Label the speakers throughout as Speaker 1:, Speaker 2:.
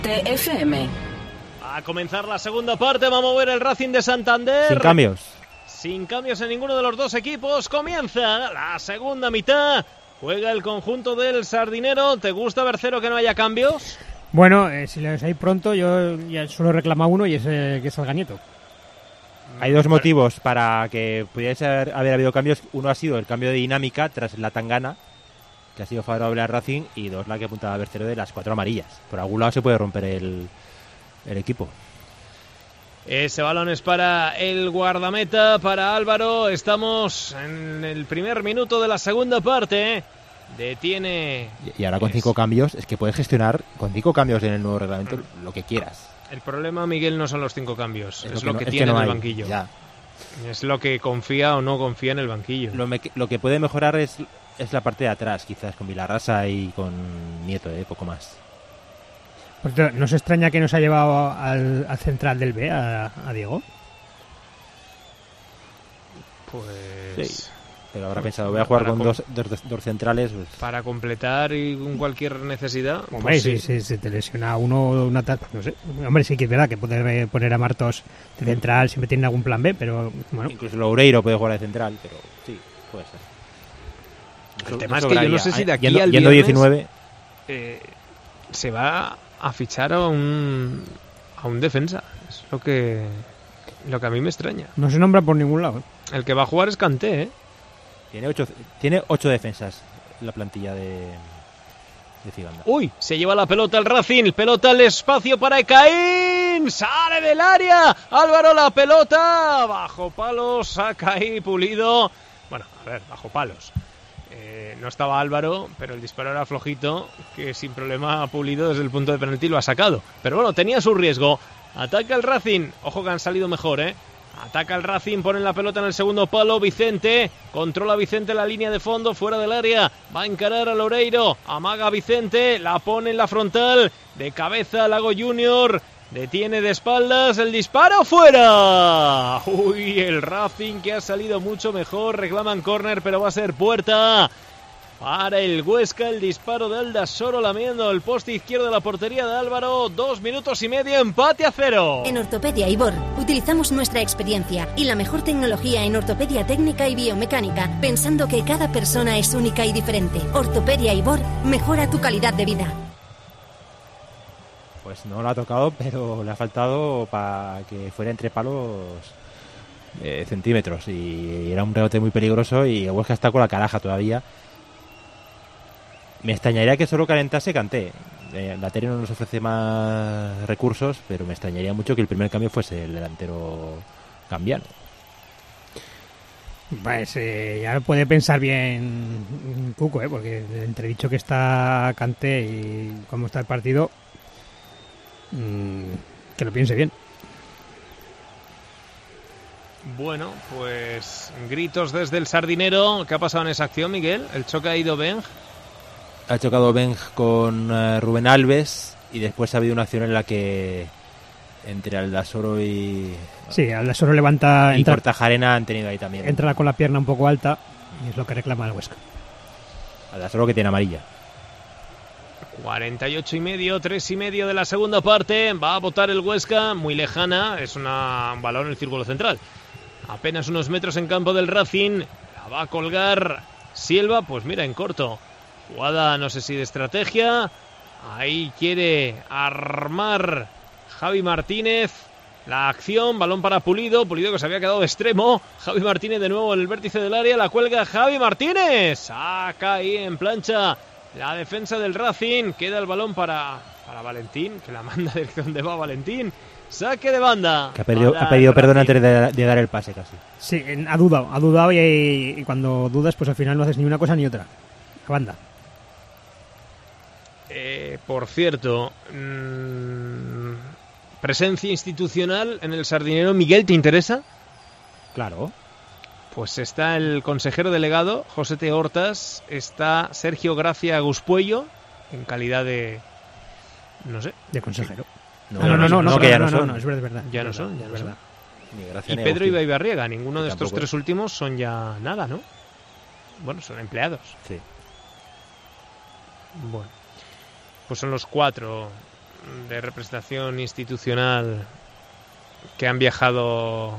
Speaker 1: TFM.
Speaker 2: A comenzar la segunda parte, vamos a ver el Racing de Santander.
Speaker 3: Sin cambios.
Speaker 2: Sin cambios en ninguno de los dos equipos. Comienza la segunda mitad. Juega el conjunto del Sardinero. ¿Te gusta, Bercero, que no haya cambios?
Speaker 4: Bueno, si les hay pronto, yo ya solo reclamo uno y es que salga Nieto.
Speaker 3: Hay dos motivos para que pudiese haber habido cambios. Uno ha sido el cambio de dinámica tras la tangana, que ha sido favorable al Racing, y dos, la que apuntaba Bercero de las 4 amarillas. Por algún lado se puede romper el equipo.
Speaker 2: Ese balón es para el guardameta, para Álvaro. Estamos en el primer minuto de la segunda parte. Detiene...
Speaker 3: Y ahora con 5 cambios, es que puedes gestionar con 5 cambios en el nuevo reglamento lo que quieras.
Speaker 2: El problema, Miguel, no son los 5 cambios. Es lo que
Speaker 3: no,
Speaker 2: tiene
Speaker 3: no
Speaker 2: en el
Speaker 3: hay,
Speaker 2: banquillo.
Speaker 3: Ya.
Speaker 2: Es lo que confía o no confía en el banquillo.
Speaker 3: Lo que puede mejorar es la parte de atrás, quizás con Vilarrasa y con Nieto, poco más.
Speaker 4: Pues, ¿no se extraña que nos ha llevado al central del B, a Diego?
Speaker 2: Pues...
Speaker 3: Sí, pero habrá pensado, voy a jugar con dos centrales. Pues...
Speaker 2: Para completar y con cualquier necesidad.
Speaker 4: Hombre,
Speaker 2: pues
Speaker 4: si te lesiona uno, una tal, no sé. Hombre, sí que es verdad que puede poner a Martos de central, siempre tiene algún plan B, pero bueno.
Speaker 3: Incluso Loureiro puede jugar de central, pero sí, puede ser.
Speaker 2: El tema es que yo no sé si de aquí al
Speaker 3: viernes 19
Speaker 2: se va a fichar a un defensa. Es lo que a mí me extraña.
Speaker 4: No se nombra por ningún lado.
Speaker 2: El que va a jugar es Kanté, ¿eh?
Speaker 3: Tiene 8 defensas la plantilla de Ciganda.
Speaker 2: Uy, se lleva la pelota el Racing, pelota al espacio para Ekaín, sale del área, Álvaro la pelota, bajo palos, saca ahí Pulido. Bueno, a ver, bajo palos. No estaba Álvaro, pero el disparo era flojito, que sin problema Pulido desde el punto de penalti lo ha sacado. Pero bueno, tenía su riesgo. Ataca el Racing, ojo que han salido mejor, Ataca el Racing, ponen la pelota en el segundo palo, Vicente, controla Vicente la línea de fondo, fuera del área, va a encarar a Loureiro, amaga Vicente, la pone en la frontal, de cabeza Lago Junior, detiene de espaldas, el disparo fuera. Uy, el Racing que ha salido mucho mejor, reclaman córner, pero va a ser puerta para el Huesca. El disparo de Aldasoro lamiendo el poste izquierdo de la portería de Álvaro. 2 minutos y medio, empate a 0.
Speaker 5: En Ortopedia Ibor utilizamos nuestra experiencia y la mejor tecnología en ortopedia técnica y biomecánica, pensando que cada persona es única y diferente. Ortopedia Ibor mejora tu calidad de vida.
Speaker 3: Pues no lo ha tocado, pero le ha faltado para que fuera entre palos centímetros. Y era un rebote muy peligroso y el Huesca está con la caraja todavía. Me extrañaría que solo calentase Kanté. La Tele no nos ofrece más recursos, pero me extrañaría mucho que el primer cambio fuese el delantero cambiano.
Speaker 4: Pues ya puede pensar bien Cuco, porque el entredicho que está Kanté y cómo está el partido, que lo piense bien.
Speaker 2: Bueno, pues gritos desde el Sardinero. ¿Qué ha pasado en esa acción, Miguel? ¿El choque ha ido Benj?
Speaker 3: Ha chocado Benj con Rubén Alves y después ha habido una acción en la que entre Aldasoro y...
Speaker 4: Sí, Aldasoro levanta...
Speaker 3: Y Kortajarena han tenido ahí también.
Speaker 4: Entra con la pierna un poco alta y es lo que reclama el Huesca.
Speaker 3: Aldasoro que tiene amarilla.
Speaker 2: 48 y medio, 3 y medio de la segunda parte. Va a botar el Huesca, muy lejana. Es un balón en el círculo central. Apenas unos metros en campo del Racing. La va a colgar Silva, pues mira, en corto. Jugada, no sé si de estrategia. Ahí quiere armar Javi Martínez la acción. Balón para Pulido. Pulido que se había quedado de extremo. Javi Martínez de nuevo en el vértice del área. La cuelga Javi Martínez. Saca ahí en plancha la defensa del Racing. Queda el balón para Valentín, que la manda desde donde va Valentín. Saque de banda.
Speaker 3: Que ha pedido perdón antes de dar el pase casi.
Speaker 4: Sí, ha dudado y cuando dudas pues al final no haces ni una cosa ni otra. A banda.
Speaker 2: Por cierto, presencia institucional en el Sardinero. Miguel, ¿te interesa?
Speaker 3: Claro.
Speaker 2: Pues está el consejero delegado, José T. Hortas, está Sergio Gracia Guspuello, en calidad de... no sé.
Speaker 4: De consejero.
Speaker 3: No, que ya no son.
Speaker 4: No, es verdad.
Speaker 2: Ya no son, ya es verdad.
Speaker 3: Gracia,
Speaker 2: y Pedro Ibarriega, ninguno de estos
Speaker 3: tampoco.
Speaker 2: 3 últimos son ya nada, ¿no? Bueno, son empleados.
Speaker 3: Sí.
Speaker 2: Bueno, pues son los 4 de representación institucional que han viajado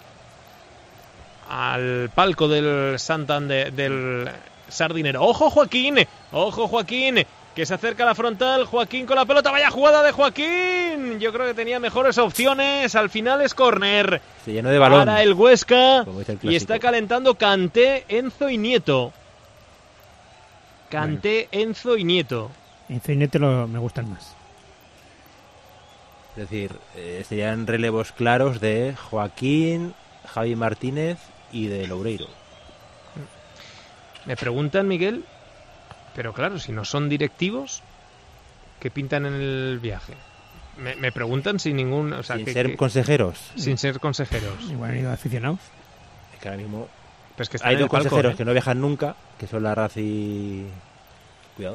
Speaker 2: al palco del Santander, del Sardinero. ¡Ojo, Joaquín! ¡Ojo, Joaquín! Que se acerca a la frontal. Joaquín con la pelota. ¡Vaya jugada de Joaquín! Yo creo que tenía mejores opciones. Al final es córner.
Speaker 3: Se llenó de balón.
Speaker 2: Para el Huesca.
Speaker 3: El
Speaker 2: y está calentando Kanté, Enzo y Nieto. Kanté, Enzo y Nieto.
Speaker 4: Enzo y Nieto me gustan más.
Speaker 3: Es decir, serían relevos claros de Joaquín, Javi Martínez y de Loureiro.
Speaker 2: Me preguntan, Miguel, pero claro, si no son directivos, ¿qué pintan en el viaje? Me preguntan sin ningún... O sea,
Speaker 3: sin ser consejeros.
Speaker 2: Sin ser consejeros.
Speaker 4: Igual han ido aficionados.
Speaker 3: Es que ahora mismo
Speaker 2: pues que
Speaker 3: hay dos consejeros que no viajan nunca, que son Larraz y... Cuidado.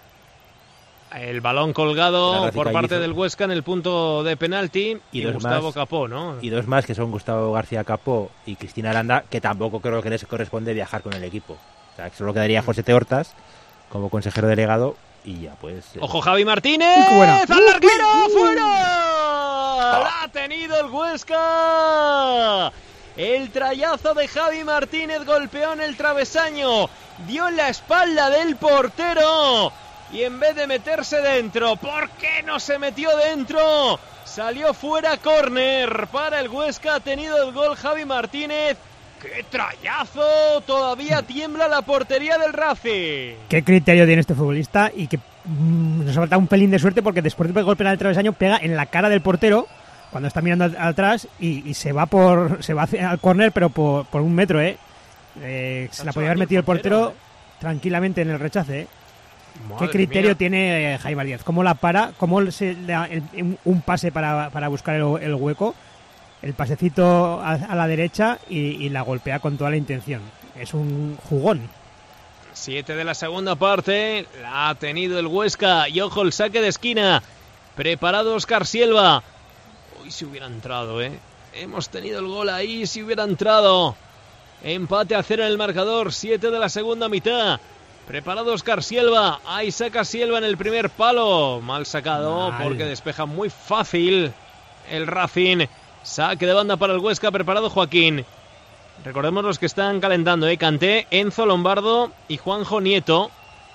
Speaker 2: El balón colgado por parte del Huesca en el punto de penalti y Gustavo Capó, ¿no?
Speaker 3: Y dos más, que son Gustavo García Capó y Cristina Aranda, que tampoco creo que les corresponde viajar con el equipo. O sea, que solo quedaría José T. Hortas como consejero delegado y ya pues...
Speaker 2: ¡Ojo, Javi Martínez! ¡Al arquero! ¡Fuera! ¡La ha tenido el Huesca! El trayazo de Javi Martínez golpeó en el travesaño, dio en la espalda del portero y en vez de meterse dentro, ¿por qué no se metió dentro? Salió fuera, córner para el Huesca, ha tenido el gol Javi Martínez. ¡Qué trayazo! Todavía tiembla la portería del Racing.
Speaker 4: ¿Qué criterio tiene este futbolista? Y que nos ha faltado un pelín de suerte porque después de golpear el travesaño pega en la cara del portero cuando está mirando atrás y se va al córner, pero por 1 metro, se la podía haber metido el portero tranquilamente en el rechace, ¿Qué criterio tiene Jaime Martínez? ¿Cómo la para? ¿Cómo se da un pase para buscar el hueco? El pasecito a la derecha y la golpea con toda la intención. Es un jugón.
Speaker 2: 7 de la segunda parte, la ha tenido el Huesca y ojo el saque de esquina. Preparado Óscar Silva. Uy, si hubiera entrado, Hemos tenido el gol ahí, si hubiera entrado. Empate a 0 en el marcador, 7 de la segunda mitad. Preparado Óscar Silva, ahí saca Silva en el primer palo. Mal sacado porque despeja muy fácil el Racing. Saque de banda para el Huesca, preparado Joaquín. Recordemos los que están calentando, Kanté, Enzo Lombardo y Juanjo Nieto.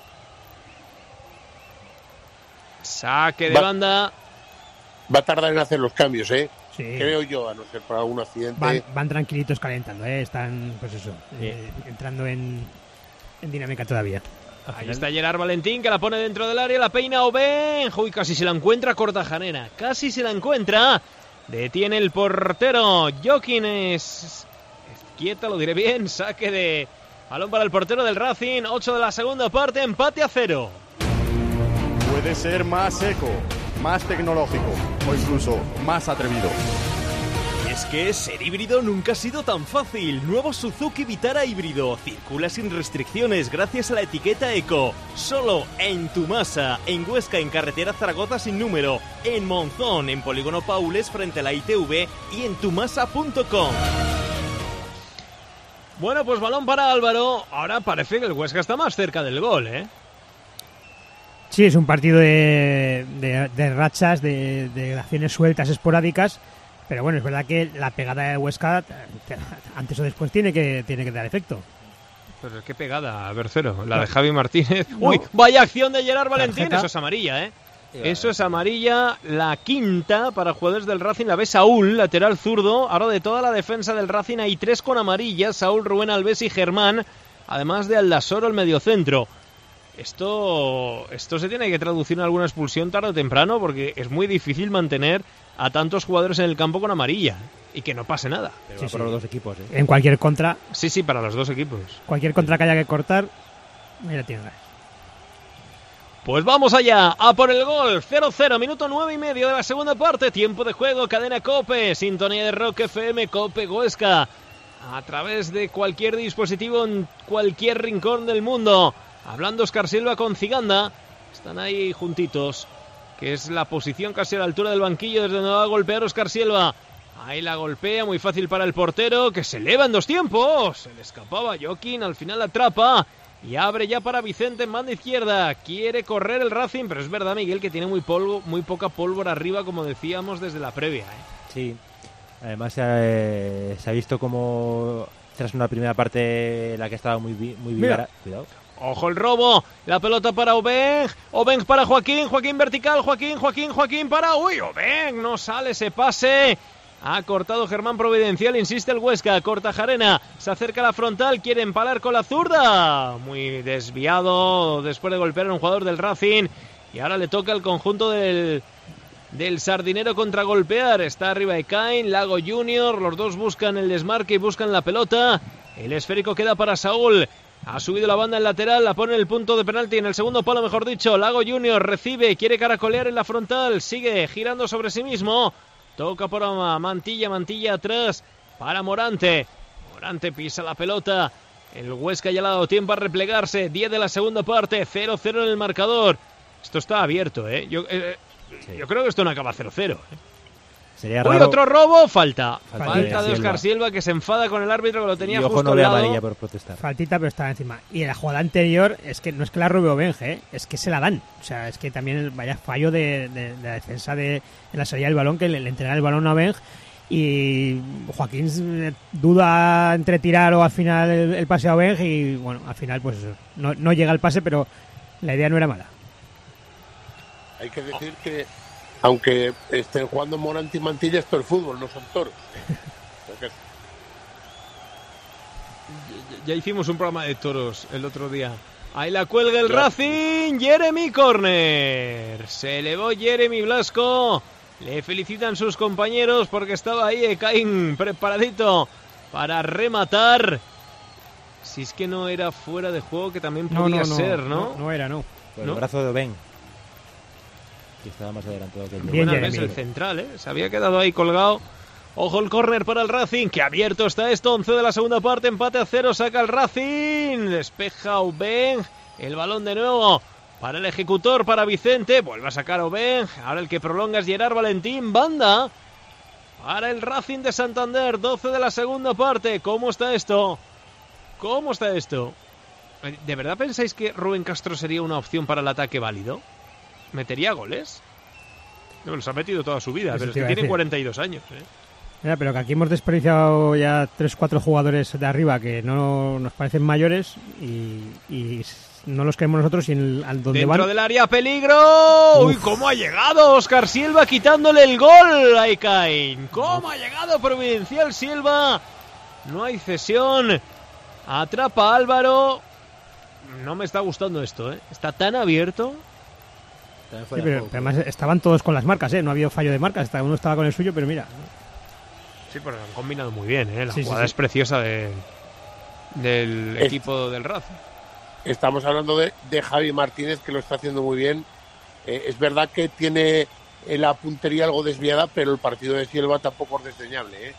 Speaker 2: Saque de banda.
Speaker 1: Va a tardar en hacer los cambios,
Speaker 4: Sí.
Speaker 1: Creo yo, a no ser por algún accidente.
Speaker 4: Van tranquilitos calentando, Están, pues eso, entrando en dinámica todavía.
Speaker 2: Ahí está Gerard Valentín, que la pone dentro del área, la peina Oben. Uy, casi se la encuentra Cortajarena. Casi se la encuentra. Detiene el portero. Joaquín es quieta, lo diré bien. Saque de balón para el portero del Racing. 8 de la segunda parte, empate a 0.
Speaker 6: Puede ser más eco, más tecnológico o incluso más atrevido.
Speaker 7: Es que ser híbrido nunca ha sido tan fácil. Nuevo Suzuki Vitara híbrido. Circula sin restricciones gracias a la etiqueta Eco. Solo en Tumasa, en Huesca, en carretera Zaragoza sin número, en Monzón, en Polígono Paules frente a la ITV y en tumasa.com.
Speaker 2: Bueno, pues balón para Álvaro. Ahora parece que el Huesca está más cerca del gol,
Speaker 4: Sí, es un partido de rachas, de acciones sueltas, esporádicas. Pero bueno, es verdad que la pegada de Huesca antes o después tiene que dar efecto.
Speaker 2: Pero qué pegada, Bercero, la de Javi Martínez. No. ¡Uy! Vaya acción de Gerard Valentín. Tarjeta. Eso es amarilla, Eso es amarilla, la quinta para jugadores del Racing. La ve Saúl, lateral zurdo. Ahora de toda la defensa del Racing hay 3 con amarilla. Saúl, Rubén Alves y Germán. Además de Aldasoro, el mediocentro. Esto se tiene que traducir en alguna expulsión tarde o temprano, porque es muy difícil mantener a tantos jugadores en el campo con amarilla y que no pase nada.
Speaker 3: Pero para los dos equipos,
Speaker 4: En cualquier contra.
Speaker 2: Sí, para los dos equipos.
Speaker 4: Cualquier contra que haya que cortar, mira, tiene.
Speaker 2: Pues vamos allá, a por el gol. 0-0, minuto 9 y medio de la segunda parte. Tiempo de juego, cadena COPE, sintonía de Rock FM, COPE Huesca. A través de cualquier dispositivo en cualquier rincón del mundo. Hablando Óscar Silva con Ciganda. Están ahí juntitos, que es la posición casi a la altura del banquillo desde donde va a golpear Óscar Silva. Ahí la golpea, muy fácil para el portero, que se eleva en 2 tiempos. Se le escapaba Joaquín, al final la atrapa. y abre ya para Vicente en banda izquierda. Quiere correr el Racing, pero es verdad, Miguel, que tiene muy poca pólvora arriba, como decíamos desde la previa, ¿eh?
Speaker 3: Sí, además se ha visto como tras una primera parte la que estaba muy viva. Cuidado.
Speaker 2: Ojo el robo, la pelota para Obeng para Joaquín vertical, Joaquín para... ¡Uy, Obeng! No sale ese pase. Ha cortado Germán Providencial, insiste el Huesca, Kortajarena, se acerca a la frontal, quiere empalar con la zurda. Muy desviado después de golpear a un jugador del Racing. Y ahora le toca al conjunto del Sardinero contragolpear. Está arriba de Cain, Lago Junior, los dos buscan el desmarque y buscan la pelota. El esférico queda para Saúl. Ha subido la banda en lateral, la pone en el punto de penalti, en el segundo palo mejor dicho. Lago Junior recibe, quiere caracolear en la frontal, sigue girando sobre sí mismo. Toca por Mantilla atrás para Morante. Morante pisa la pelota. El Huesca ya le ha dado tiempo a replegarse. 10 de la segunda parte, 0-0 en el marcador. Esto está abierto, ¿eh? Yo creo que esto no acaba 0-0, ¿eh?
Speaker 3: Sería
Speaker 2: Uy,
Speaker 3: raro.
Speaker 2: otro robo, falta de
Speaker 3: de
Speaker 2: Óscar Silva, que se enfada con el árbitro que lo tenía
Speaker 3: y ojo,
Speaker 2: justo
Speaker 3: no
Speaker 2: al
Speaker 3: ve
Speaker 2: lado.
Speaker 3: amarilla por protestar.
Speaker 4: Faltita, pero estaba encima. Y en la jugada anterior, es que no es que la robe Obeng, es que se la dan. O sea, es que también vaya fallo de la defensa de la salida del balón, que le entrega el balón a Obeng. Y Joaquín duda entre tirar o al final el pase a Obeng. Y bueno, al final pues no llega el pase, pero la idea no era mala.
Speaker 1: Hay que decir que aunque estén jugando Morante y Mantilla, esto es fútbol, no son toros.
Speaker 2: Ya hicimos un programa de toros el otro día. Ahí la cuelga el Racing. Jeremy Corner. Se elevó Jeremy Blasco. Le felicitan sus compañeros porque estaba ahí Caín preparadito para rematar. Si es que no era fuera de juego, que también podía ser, ¿no?
Speaker 4: No era, no.
Speaker 3: Por
Speaker 2: ¿No?
Speaker 3: el brazo de Obeng, que estaba más adelantado que el de
Speaker 4: Bien,
Speaker 2: Buena
Speaker 4: Jeremy.
Speaker 2: vez el central, ¿eh? Se había quedado ahí colgado. Ojo el córner para el Racing, que abierto está esto. 11 de la segunda parte, empate a 0, saca el Racing. Despeja Obeng. El balón de nuevo para el ejecutor, para Vicente. Vuelve a sacar Obeng. Ahora el que prolonga es Gerard Valentín. Banda para el Racing de Santander. 12 de la segunda parte. ¿Cómo está esto? ¿Cómo está esto? ¿De verdad pensáis que Rubén Castro sería una opción para el ataque válido? ¿Metería goles? No, los ha metido toda su vida,
Speaker 4: Eso
Speaker 2: pero es
Speaker 4: te
Speaker 2: que
Speaker 4: iba a
Speaker 2: tiene
Speaker 4: decir.
Speaker 2: 42 años, ¿eh?
Speaker 4: Mira, pero que aquí hemos desperdiciado ya 3-4 jugadores de arriba que no nos parecen mayores y no los creemos nosotros y al donde
Speaker 2: Dentro
Speaker 4: van...
Speaker 2: del área, peligro. Uy, cómo ha llegado Óscar Silva quitándole el gol a Caín. Cómo ha llegado Providencial Silva. No hay cesión. Atrapa a Álvaro. No me está gustando esto, ¿eh? Está tan abierto.
Speaker 3: También
Speaker 4: Sí,
Speaker 3: fuera de
Speaker 4: pero
Speaker 3: juego.
Speaker 4: además estaban todos con las marcas, ¿eh? No ha habido fallo de marcas, cada uno estaba con el suyo, pero mira.
Speaker 2: Sí, pero han combinado muy bien, ¿eh? La
Speaker 4: Sí, sí,
Speaker 2: jugada
Speaker 4: sí.
Speaker 2: es preciosa del equipo del Racing.
Speaker 1: Estamos hablando de Javi Martínez, que lo está haciendo muy bien. Es verdad que tiene la puntería algo desviada, pero el partido de Silva tampoco es desdeñable, ¿eh?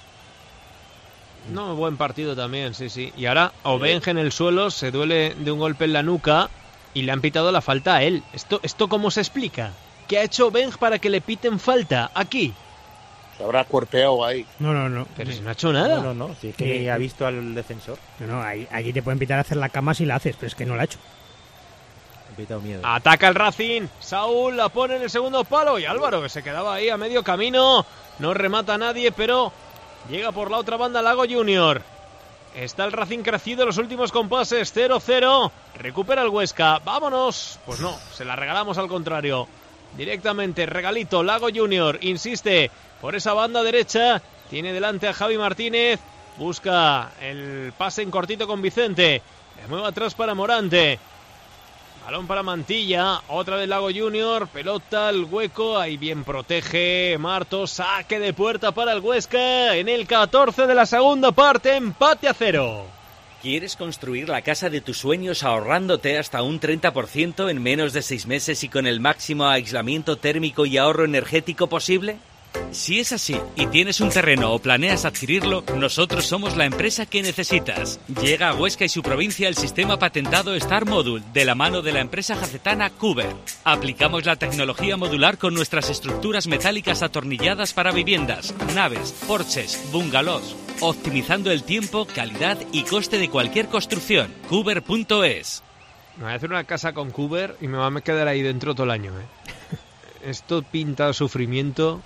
Speaker 2: No, buen partido también, sí, sí. Y ahora Obeng en el suelo se duele de un golpe en la nuca y le han pitado la falta a él. ¿Esto cómo se explica? ¿Qué ha hecho Obeng para que le piten falta aquí?
Speaker 1: Se habrá cuerpeado ahí.
Speaker 4: No.
Speaker 2: Pero si no ha hecho nada.
Speaker 3: No. Si es que ha visto al defensor.
Speaker 4: No, aquí te pueden pitar a hacer la cama si la haces, pero es que no la ha hecho.
Speaker 3: Ha pitado miedo.
Speaker 2: Ataca el Racing. Saúl la pone en el segundo palo y Álvaro, que se quedaba ahí a medio camino. No remata a nadie, pero llega por la otra banda Lago Junior. Está el Racing crecido en los últimos compases. 0-0. Recupera el Huesca. ¡Vámonos! Pues no, se la regalamos al contrario. Directamente, regalito. Lago Junior insiste por esa banda derecha. Tiene delante a Javi Martínez. Busca el pase en cortito con Vicente. Le mueve atrás para Morante. Balón para Mantilla, otra vez Lago Junior, pelota al hueco, ahí bien protege Marto, saque de puerta para el Huesca en el 14 de la segunda parte, empate a 0.
Speaker 8: ¿Quieres construir la casa de tus sueños ahorrándote hasta un 30% en menos de 6 meses y con el máximo aislamiento térmico y ahorro energético posible? Si es así y tienes un terreno o planeas adquirirlo, nosotros somos la empresa que necesitas. Llega a Huesca y su provincia el sistema patentado Star Module de la mano de la empresa jacetana Cuber. Aplicamos la tecnología modular con nuestras estructuras metálicas atornilladas para viviendas, naves, porches, bungalows, optimizando el tiempo, calidad y coste de cualquier construcción. Cuber.es.
Speaker 2: Me voy a hacer una casa con Cooper y me va a quedar ahí dentro todo el año, Esto pinta sufrimiento.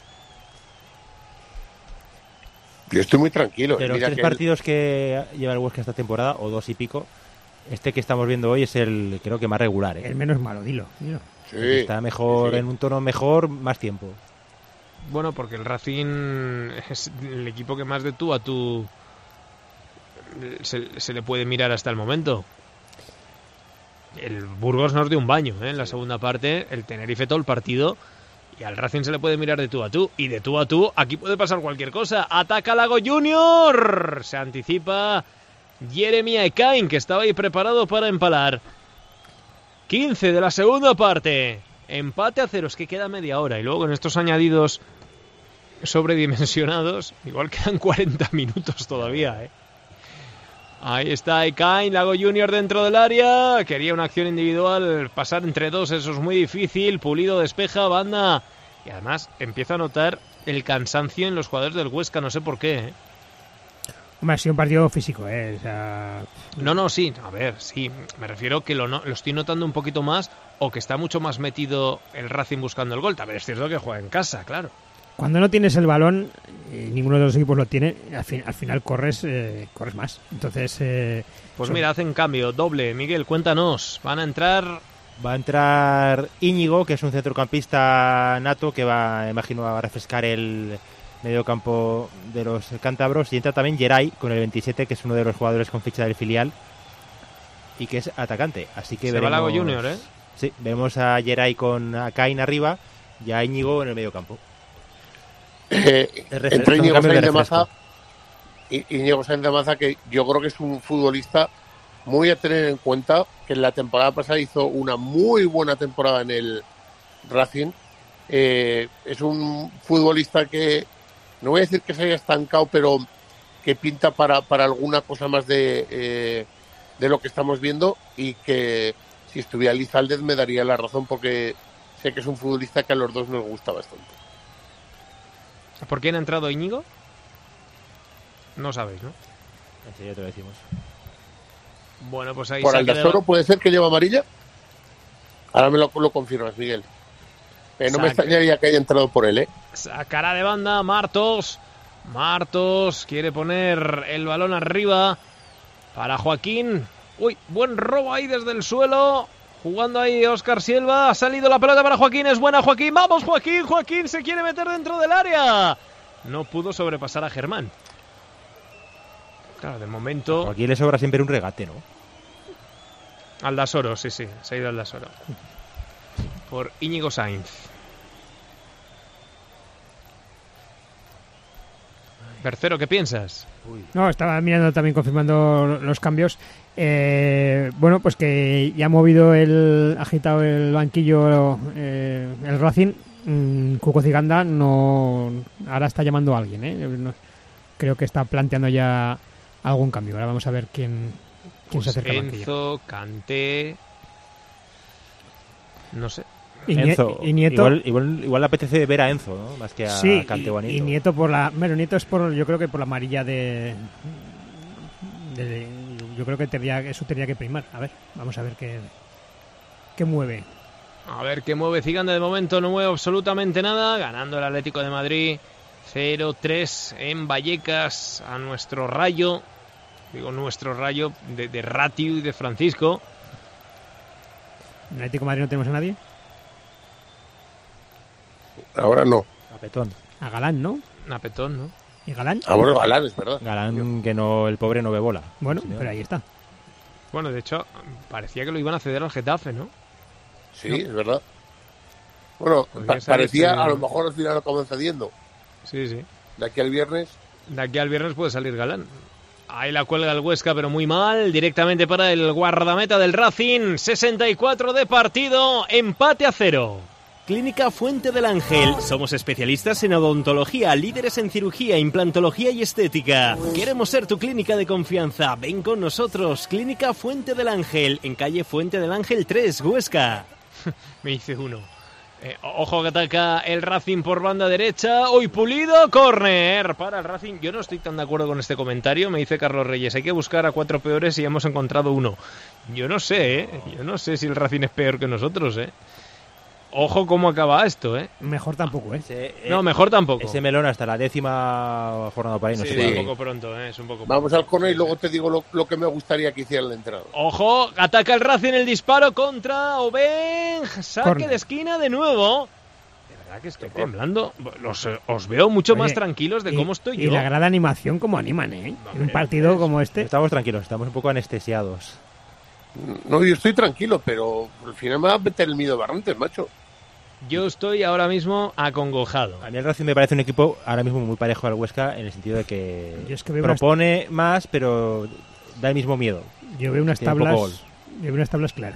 Speaker 1: Yo estoy muy tranquilo.
Speaker 3: De los
Speaker 1: Mira
Speaker 3: 3 partidos que lleva el Huesca esta temporada, o 2 y pico, este que estamos viendo hoy es el, creo que más regular,
Speaker 4: El menos malo, dilo.
Speaker 1: Sí,
Speaker 3: está mejor,
Speaker 1: sí.
Speaker 3: en un tono mejor, más tiempo.
Speaker 2: Bueno, porque el Racing es el equipo que más de tú a tú se le puede mirar hasta el momento. El Burgos nos dio un baño, en la segunda parte, el Tenerife todo el partido, y al Racing se le puede mirar de tú a tú, y de tú a tú aquí puede pasar cualquier cosa. Ataca Lago Junior, se anticipa Jeremy Ekain, que estaba ahí preparado para empalar. 15 de la segunda parte, empate a 0, es que queda media hora, y luego con estos añadidos sobredimensionados, igual quedan 40 minutos todavía, Ahí está Ekain, Lago Junior dentro del área, quería una acción individual, pasar entre dos, eso es muy difícil, Pulido despeja, banda, y además empieza a notar el cansancio en los jugadores del Huesca, no sé por qué,
Speaker 4: Hombre, ha sido un partido físico, O sea...
Speaker 2: No, sí, a ver, sí, me refiero que lo estoy notando un poquito más, o que está mucho más metido el Racing buscando el gol, también es cierto que juega en casa, claro.
Speaker 4: Cuando no tienes el balón, ninguno de los equipos lo tiene, al final corres más. Entonces...
Speaker 2: Pues mira, hacen cambio, doble. Miguel, cuéntanos, Va a
Speaker 3: entrar Íñigo, que es un centrocampista nato, que imagino, a refrescar el mediocampo de los cántabros, y entra también Geray, con el 27, que es uno de los jugadores con ficha del filial, y que es atacante. Así que
Speaker 2: se va Lago Junior,
Speaker 3: Sí, vemos a Geray con Ekain arriba, y a Íñigo en el mediocampo.
Speaker 1: Entre Íñigo Sáenz de Maza, que yo creo que es un futbolista muy a tener en cuenta, que en la temporada pasada hizo una muy buena temporada en el Racing. Es un futbolista que, no voy a decir que se haya estancado, pero que pinta para alguna cosa más de lo que estamos viendo, y que si estuviera Lizaldez me daría la razón, porque sé que es un futbolista que a los dos nos gusta bastante.
Speaker 2: ¿Por quién ha entrado Íñigo? No sabéis, ¿no?
Speaker 3: Sí, ya te lo decimos.
Speaker 2: Bueno, pues ahí
Speaker 1: ¿Por Aldasoro puede ser que lleva amarilla? Ahora me lo confirmas, Miguel. No me extrañaría que haya entrado por él,
Speaker 2: Sacará de banda Martos. Martos quiere poner el balón arriba para Joaquín. Uy, buen robo ahí desde el suelo. Jugando ahí Óscar Silva, ha salido la pelota para Joaquín, es buena Joaquín, vamos Joaquín, Joaquín se quiere meter dentro del área. No pudo sobrepasar a Germán. Claro, de momento...
Speaker 3: Aquí le sobra siempre un regate, ¿no?
Speaker 2: Aldasoro, sí, se ha ido Aldasoro. Por Íñigo Sainz. Tercero, ¿qué piensas?
Speaker 4: No, estaba mirando también, confirmando los cambios. Bueno, pues que ya ha movido agitado el banquillo el Racing. Cuco Ciganda ahora está llamando a alguien, creo que está planteando ya algún cambio. Ahora vamos a ver quién se acerca al banquillo.
Speaker 2: Enzo, Kanté, no sé.
Speaker 4: Y
Speaker 3: Enzo,
Speaker 4: Nieto,
Speaker 3: igual le apetece ver a Enzo, ¿no? Más que a Kanté o a Nieto.
Speaker 4: Y Nieto Nieto es yo creo que por la amarilla yo creo que eso tendría que primar. A ver, vamos a ver qué mueve.
Speaker 2: A ver qué mueve Ciganda. De momento no mueve absolutamente nada, ganando el Atlético de Madrid 0-3 en Vallecas a nuestro Rayo. Digo nuestro Rayo de Ratiu y de Francisco.
Speaker 4: ¿En el Atlético de Madrid no tenemos a nadie?
Speaker 1: Ahora no.
Speaker 3: A Petón.
Speaker 4: A Galán, ¿no?
Speaker 2: A Petón, ¿no?
Speaker 4: ¿Y Galán?
Speaker 1: Bueno, Galán, es verdad.
Speaker 3: Galán, que no, el pobre no ve bola.
Speaker 4: Bueno, pero ahí está.
Speaker 2: Bueno, de hecho, parecía que lo iban a ceder al Getafe, ¿no?
Speaker 1: Sí, no. Es verdad. Bueno, parecía, a lo mejor al final lo acaban cediendo.
Speaker 2: Sí.
Speaker 1: De aquí al viernes
Speaker 2: puede salir Galán. Ahí la cuelga el Huesca, pero muy mal. Directamente para el guardameta del Racing. 64 de partido. Empate a 0.
Speaker 7: Clínica Fuente del Ángel. Somos especialistas en odontología, líderes en cirugía, implantología y estética. Queremos ser tu clínica de confianza. Ven con nosotros. Clínica Fuente del Ángel, en calle Fuente del Ángel 3, Huesca.
Speaker 2: Me hice uno. Ojo que ataca el Racing por banda derecha. Hoy Pulido, córner para el Racing. Yo no estoy tan de acuerdo con este comentario. Me dice Carlos Reyes, hay que buscar a 4 peores y hemos encontrado uno. Yo no sé, yo no sé si el Racing es peor que nosotros, Ojo cómo acaba esto,
Speaker 4: Mejor tampoco,
Speaker 2: No, mejor tampoco.
Speaker 3: Ese melón hasta la 10ª jornada para ahí no
Speaker 2: sí,
Speaker 3: sé.
Speaker 2: es un poco pronto, es un poco
Speaker 1: Vamos al córner y luego te digo lo que me gustaría que hiciera el entrenador.
Speaker 2: Ojo, ataca el Racing, el disparo contra Oben. Saque
Speaker 4: Corner.
Speaker 2: de esquina de nuevo. De verdad que estoy temblando. Os veo mucho más
Speaker 4: Oye,
Speaker 2: tranquilos de cómo estoy
Speaker 4: y
Speaker 2: yo.
Speaker 4: la gran animación como animan, En un partido
Speaker 2: pues,
Speaker 4: como este.
Speaker 3: Estamos tranquilos, estamos un poco anestesiados.
Speaker 1: No, yo estoy tranquilo, pero al final me va a meter el miedo Barrantes, macho.
Speaker 2: Yo estoy ahora mismo acongojado.
Speaker 3: A mí el Racing me parece un equipo ahora mismo muy parejo al Huesca en el sentido de que
Speaker 4: Yo es que veo
Speaker 3: propone más, pero da el mismo miedo.
Speaker 4: Yo veo unas
Speaker 3: Tiene poco
Speaker 4: tablas.
Speaker 3: gol.
Speaker 4: Yo veo unas tablas claras.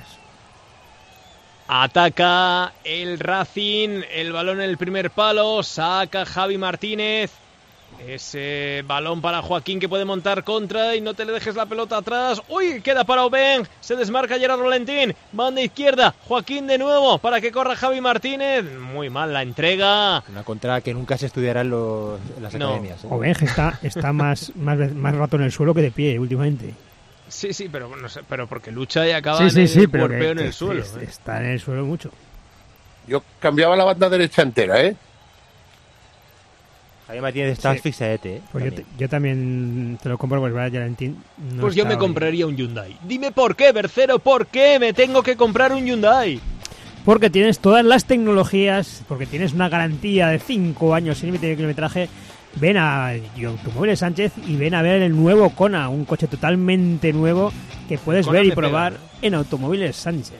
Speaker 2: Ataca el Racing, el balón en el primer palo, saca Javi Martínez. Ese balón para Joaquín que puede montar contra y no te le dejes la pelota atrás. ¡Uy! Queda para Oben. Se desmarca Gerard Valentín. Banda izquierda. Joaquín de nuevo para que corra Javi Martínez. Muy mal la entrega.
Speaker 3: Una contra que nunca se estudiará en las
Speaker 2: No.
Speaker 3: academias.
Speaker 4: Obenje está más rato en el suelo que de pie últimamente.
Speaker 2: Sí, pero no sé, pero porque lucha y acaba en el
Speaker 4: pero
Speaker 2: cuerpeo en el suelo.
Speaker 4: Está en el suelo mucho.
Speaker 1: Yo cambiaba la banda derecha entera,
Speaker 3: Javier Martínez está
Speaker 4: Sí.
Speaker 3: asfixiaete,
Speaker 4: Pues
Speaker 3: también.
Speaker 4: yo también te lo compro, pues Valentín. No
Speaker 2: Pues yo
Speaker 4: está
Speaker 2: me
Speaker 4: hoy.
Speaker 2: compraría un Hyundai. Dime por qué, Bercero, ¿por qué me tengo que comprar un Hyundai?
Speaker 4: Porque tienes todas las tecnologías, porque tienes una garantía de 5 años sin límite de kilometraje. Ven a Automóviles Sánchez y ven a ver el nuevo Kona, un coche totalmente nuevo que puedes
Speaker 2: Kona
Speaker 4: ver y
Speaker 2: me pega,
Speaker 4: probar en Automóviles Sánchez.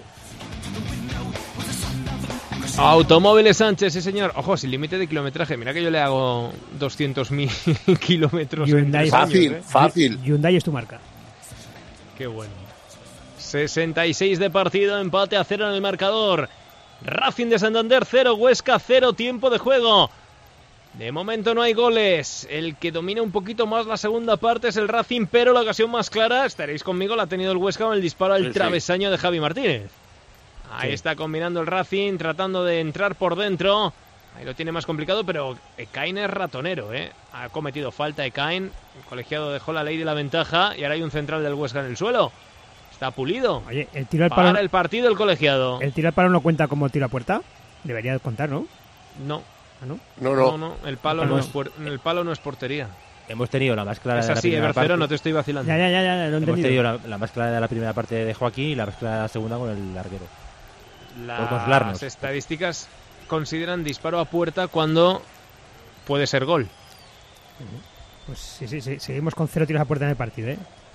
Speaker 2: Automóviles Sánchez, sí señor. Ojo, sin límite de kilometraje. Mira que yo le hago 200.000 kilómetros en
Speaker 4: Hyundai.
Speaker 2: 3 años,
Speaker 1: Fácil, fácil.
Speaker 4: Hyundai es tu marca.
Speaker 2: Qué bueno. 66 de partido, empate a 0 en el marcador. Racing de Santander 0, Huesca 0, tiempo de juego. De momento no hay goles. El que domina un poquito más la segunda parte es el Racing, pero la ocasión más clara, estaréis conmigo, la ha tenido el Huesca con el disparo al
Speaker 1: Sí, sí.
Speaker 2: travesaño de Javi Martínez. Ahí
Speaker 3: Sí.
Speaker 2: está combinando el Racing, tratando de entrar por dentro. Ahí lo tiene más complicado, pero Ekain es ratonero, Ha cometido falta Ekain. El colegiado dejó la ley de la ventaja y ahora hay un central del Huesca en el suelo. Está Pulido.
Speaker 4: Oye, el tiro al
Speaker 2: Para
Speaker 4: palo,
Speaker 2: el partido el colegiado.
Speaker 4: el tiro al palo no cuenta como tiro a puerta. Debería contar, ¿no?
Speaker 2: No,
Speaker 4: ¿Ah, no?
Speaker 2: no, el palo
Speaker 4: El palo
Speaker 2: no
Speaker 4: no.
Speaker 2: es el palo no es portería.
Speaker 3: Hemos tenido la más clara
Speaker 2: Es
Speaker 3: de la
Speaker 2: así,
Speaker 3: primera
Speaker 2: Bercero,
Speaker 3: parte.
Speaker 2: no te estoy vacilando.
Speaker 4: Ya, lo he
Speaker 3: Hemos
Speaker 4: entendido.
Speaker 3: tenido la más clara de la primera parte de Joaquín y la más clara de la segunda con el larguero. Por
Speaker 2: Las
Speaker 3: consolarnos.
Speaker 2: estadísticas consideran disparo a puerta cuando puede ser gol.
Speaker 4: Pues sí, seguimos con 0 tiros a puerta en el partido,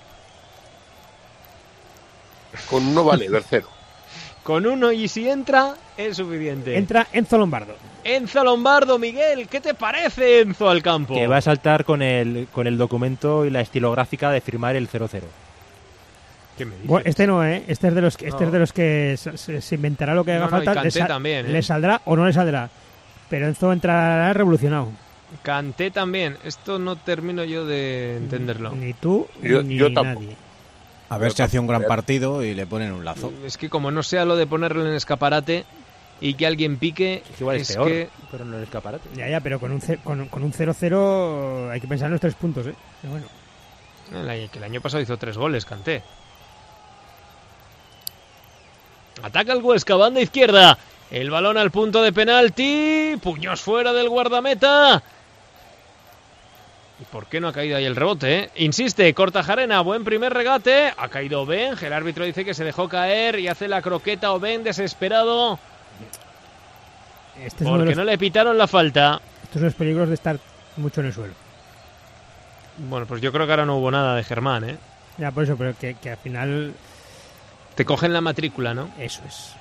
Speaker 1: Con uno vale, Bercero.
Speaker 2: Con uno y si entra es suficiente.
Speaker 4: Entra Enzo Lombardo.
Speaker 2: Enzo Lombardo, Miguel, ¿qué te parece Enzo al campo?
Speaker 3: Que va a saltar con el documento y la estilográfica de firmar el 0-0.
Speaker 2: ¿Qué me dices?
Speaker 4: Bueno, este no, Este es de los que,
Speaker 2: No.
Speaker 4: es de los que se inventará lo que haga
Speaker 2: No, y
Speaker 4: falta.
Speaker 2: Kanté también,
Speaker 4: Le saldrá o no le saldrá. Pero Enzo entrará revolucionado.
Speaker 2: Kanté también. Esto no termino yo de entenderlo.
Speaker 4: Ni tú, ni
Speaker 1: yo tampoco.
Speaker 4: nadie.
Speaker 9: A ver si hace un gran partido y le ponen un lazo.
Speaker 2: Es que como no sea lo de ponerlo en escaparate y que alguien pique,
Speaker 3: Es igual es peor, pero no el escaparate.
Speaker 4: Ya, pero con un 0-0 hay que pensar en los 3 puntos, Pero bueno.
Speaker 2: que el año pasado hizo 3 goles, Kanté. Ataca el Huesca, banda izquierda. El balón al punto de penalti. Puños fuera del guardameta. ¿Y por qué no ha caído ahí el rebote? Insiste, Kortajarena, buen primer regate. Ha caído Oben. El árbitro dice que se dejó caer y hace la croqueta Oben desesperado.
Speaker 4: Este es uno de
Speaker 2: Porque
Speaker 4: los,
Speaker 2: no le pitaron la falta.
Speaker 4: estos son los peligros de estar mucho en el suelo.
Speaker 2: Bueno, pues yo creo que ahora no hubo nada de Germán,
Speaker 4: Ya, por eso, pero que al final
Speaker 2: Te cogen la matrícula, ¿no?
Speaker 4: eso es.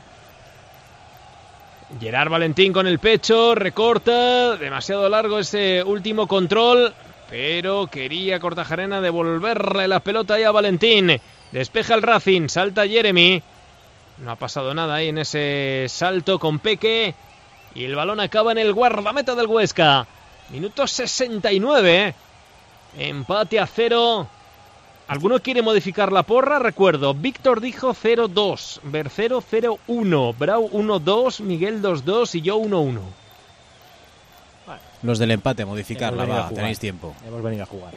Speaker 2: Gerard Valentín con el pecho, recorta, demasiado largo ese último control, pero quería Kortajarena devolverle la pelota ahí a Valentín. Despeja el Racing, salta Jeremy. No ha pasado nada ahí en ese salto con Peque. Y el balón acaba en el guardameta del Huesca. Minuto 69. Empate a 0. ¿Alguno quiere modificar la porra? Recuerdo, Víctor dijo 0-2, Bercero 0-1, Brau 1-2, Miguel 2-2 y yo 1-1.
Speaker 9: Los del empate, modificarla, va, tenéis tiempo.
Speaker 3: Hemos venido a jugar.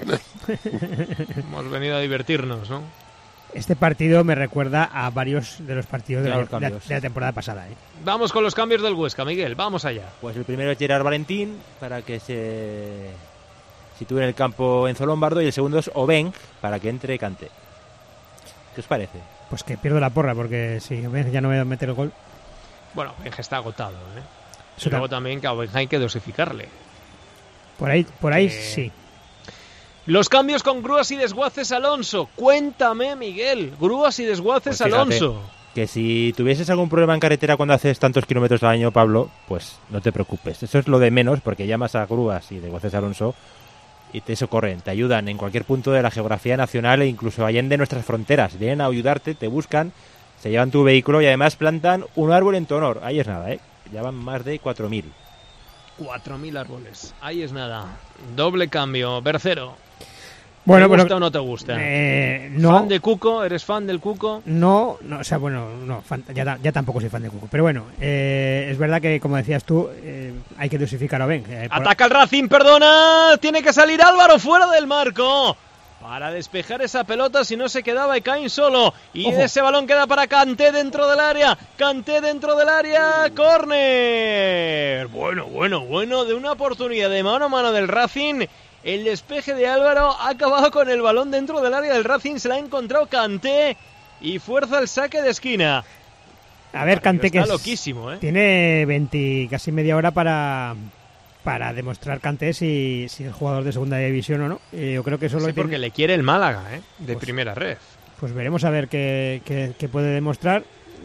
Speaker 2: Hemos venido a divertirnos, ¿no?
Speaker 4: Este partido me recuerda a varios de los partidos de la temporada pasada.
Speaker 2: Vamos con los cambios del Huesca, Miguel, vamos allá.
Speaker 3: Pues el primero es Gerard Valentín, para que se sitúe en el campo Enzo Lombardo, y el segundo es Obeng, para que entre Kanté. ¿Qué os parece?
Speaker 4: Pues que pierdo la porra, porque si Obeng ya no me va a meter el gol.
Speaker 2: Bueno, Obeng está agotado, Y luego también que a Obeng hay que dosificarle.
Speaker 4: Por ahí sí.
Speaker 2: Los cambios con grúas y desguaces Alonso. Cuéntame, Miguel. Grúas y desguaces pues Alonso.
Speaker 3: Que si tuvieses algún problema en carretera cuando haces tantos kilómetros al año, Pablo, pues no te preocupes. Eso es lo de menos, porque llamas a grúas y desguaces Alonso y te socorren, te ayudan en cualquier punto de la geografía nacional e incluso allende nuestras fronteras. Vienen a ayudarte, te buscan, se llevan tu vehículo y además plantan un árbol en tu honor. Ahí es nada, Ya van más de 4.000.
Speaker 2: 4.000 árboles. Ahí es nada. Doble cambio. Bercero.
Speaker 4: Bueno,
Speaker 2: ¿Te gusta o no te gusta?
Speaker 4: No.
Speaker 2: ¿Fan de Cuco? ¿Eres fan del Cuco?
Speaker 4: No, o sea, bueno, no, ya tampoco soy fan de Cuco. Pero bueno, es verdad que, como decías tú, hay que dosificar a Obeng.
Speaker 2: ¡Ataca el Racing! ¡Perdona! Tiene que salir Álvaro fuera del marco para despejar esa pelota, si no se quedaba Ekain solo. Y ¡ojo! Ese balón queda para Kanté dentro del área. Kanté dentro del área. ¡Córner! Bueno, de una oportunidad de mano a mano del Racing. El despeje de Álvaro ha acabado con el balón dentro del área del Racing. Se la ha encontrado Kanté y fuerza el saque de esquina.
Speaker 4: A ver, Kanté, que
Speaker 2: está loquísimo,
Speaker 4: tiene casi media hora para demostrar Kanté si es jugador de segunda división o no. Yo creo que solo
Speaker 2: porque le quiere el Málaga, de primera red.
Speaker 4: Pues veremos a ver qué puede demostrar.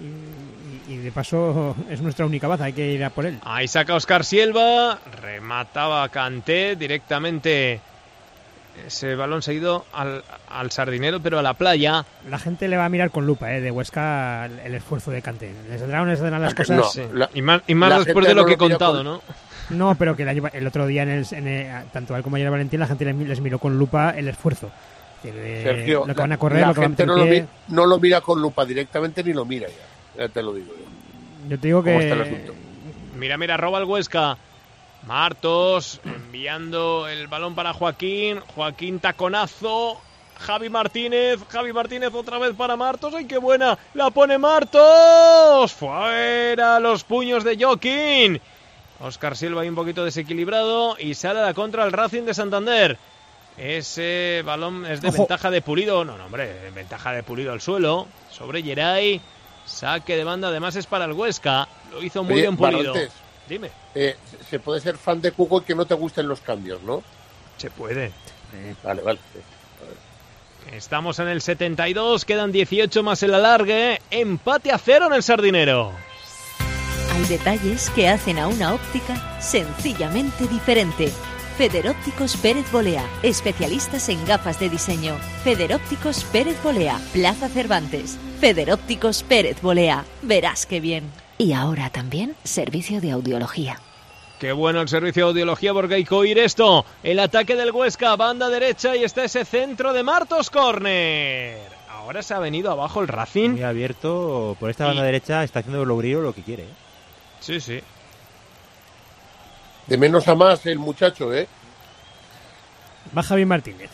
Speaker 4: Y de paso es nuestra única baza, hay que ir a por él.
Speaker 2: Ahí saca Óscar Silva, remataba Kanté directamente. Ese balón se ha ido al Sardinero, pero a la playa.
Speaker 4: La gente le va a mirar con lupa, de Huesca, el esfuerzo de Kanté. Les darán las cosas.
Speaker 2: No, sí. Y más después de lo que he contado, ¿no?
Speaker 4: No, pero que el otro día tanto él como ayer Valentín, la gente les miró con lupa el esfuerzo.
Speaker 1: Sergio,
Speaker 4: lo que van a correr,
Speaker 1: la gente no lo mira con lupa directamente ni lo mira ya te lo digo
Speaker 4: yo te digo que
Speaker 2: mira, roba el Huesca. Martos enviando el balón para Joaquín taconazo. Javi Martínez otra vez para Martos. ¡Ay, qué buena! ¡La pone Martos! ¡Fuera los puños de Joaquín! Óscar Silva ahí un poquito desequilibrado y sale a la contra el Racing de Santander. Ese balón es de
Speaker 4: ¡ojo!
Speaker 2: Ventaja de Pulido. No, hombre, ventaja de Pulido al suelo. Sobre Geray. Saque de banda, además es para el Huesca. Lo hizo muy bien Pulido.
Speaker 1: Barontes,
Speaker 2: dime.
Speaker 1: Se puede ser fan de Cuco y que no te gusten los cambios, ¿no?
Speaker 2: Se puede.
Speaker 1: Vale.
Speaker 2: Estamos en el 72, quedan 18 más el alargue. Empate a 0 en el Sardinero.
Speaker 5: Hay detalles que hacen a una óptica sencillamente diferente. Federópticos Pérez Bolea, especialistas en gafas de diseño. Federópticos Pérez Bolea, Plaza Cervantes. Federópticos Pérez Bolea, verás qué bien. Y ahora también servicio de audiología.
Speaker 2: Qué bueno el servicio de audiología porque hay que oír esto. El ataque del Huesca, banda derecha y está ese centro de Martos, córner. Ahora se ha venido abajo el Racing.
Speaker 3: Muy abierto por esta banda derecha, está haciendo Louriero lo que quiere.
Speaker 2: Sí.
Speaker 1: De menos a más el muchacho,
Speaker 4: Va Javi Martínez.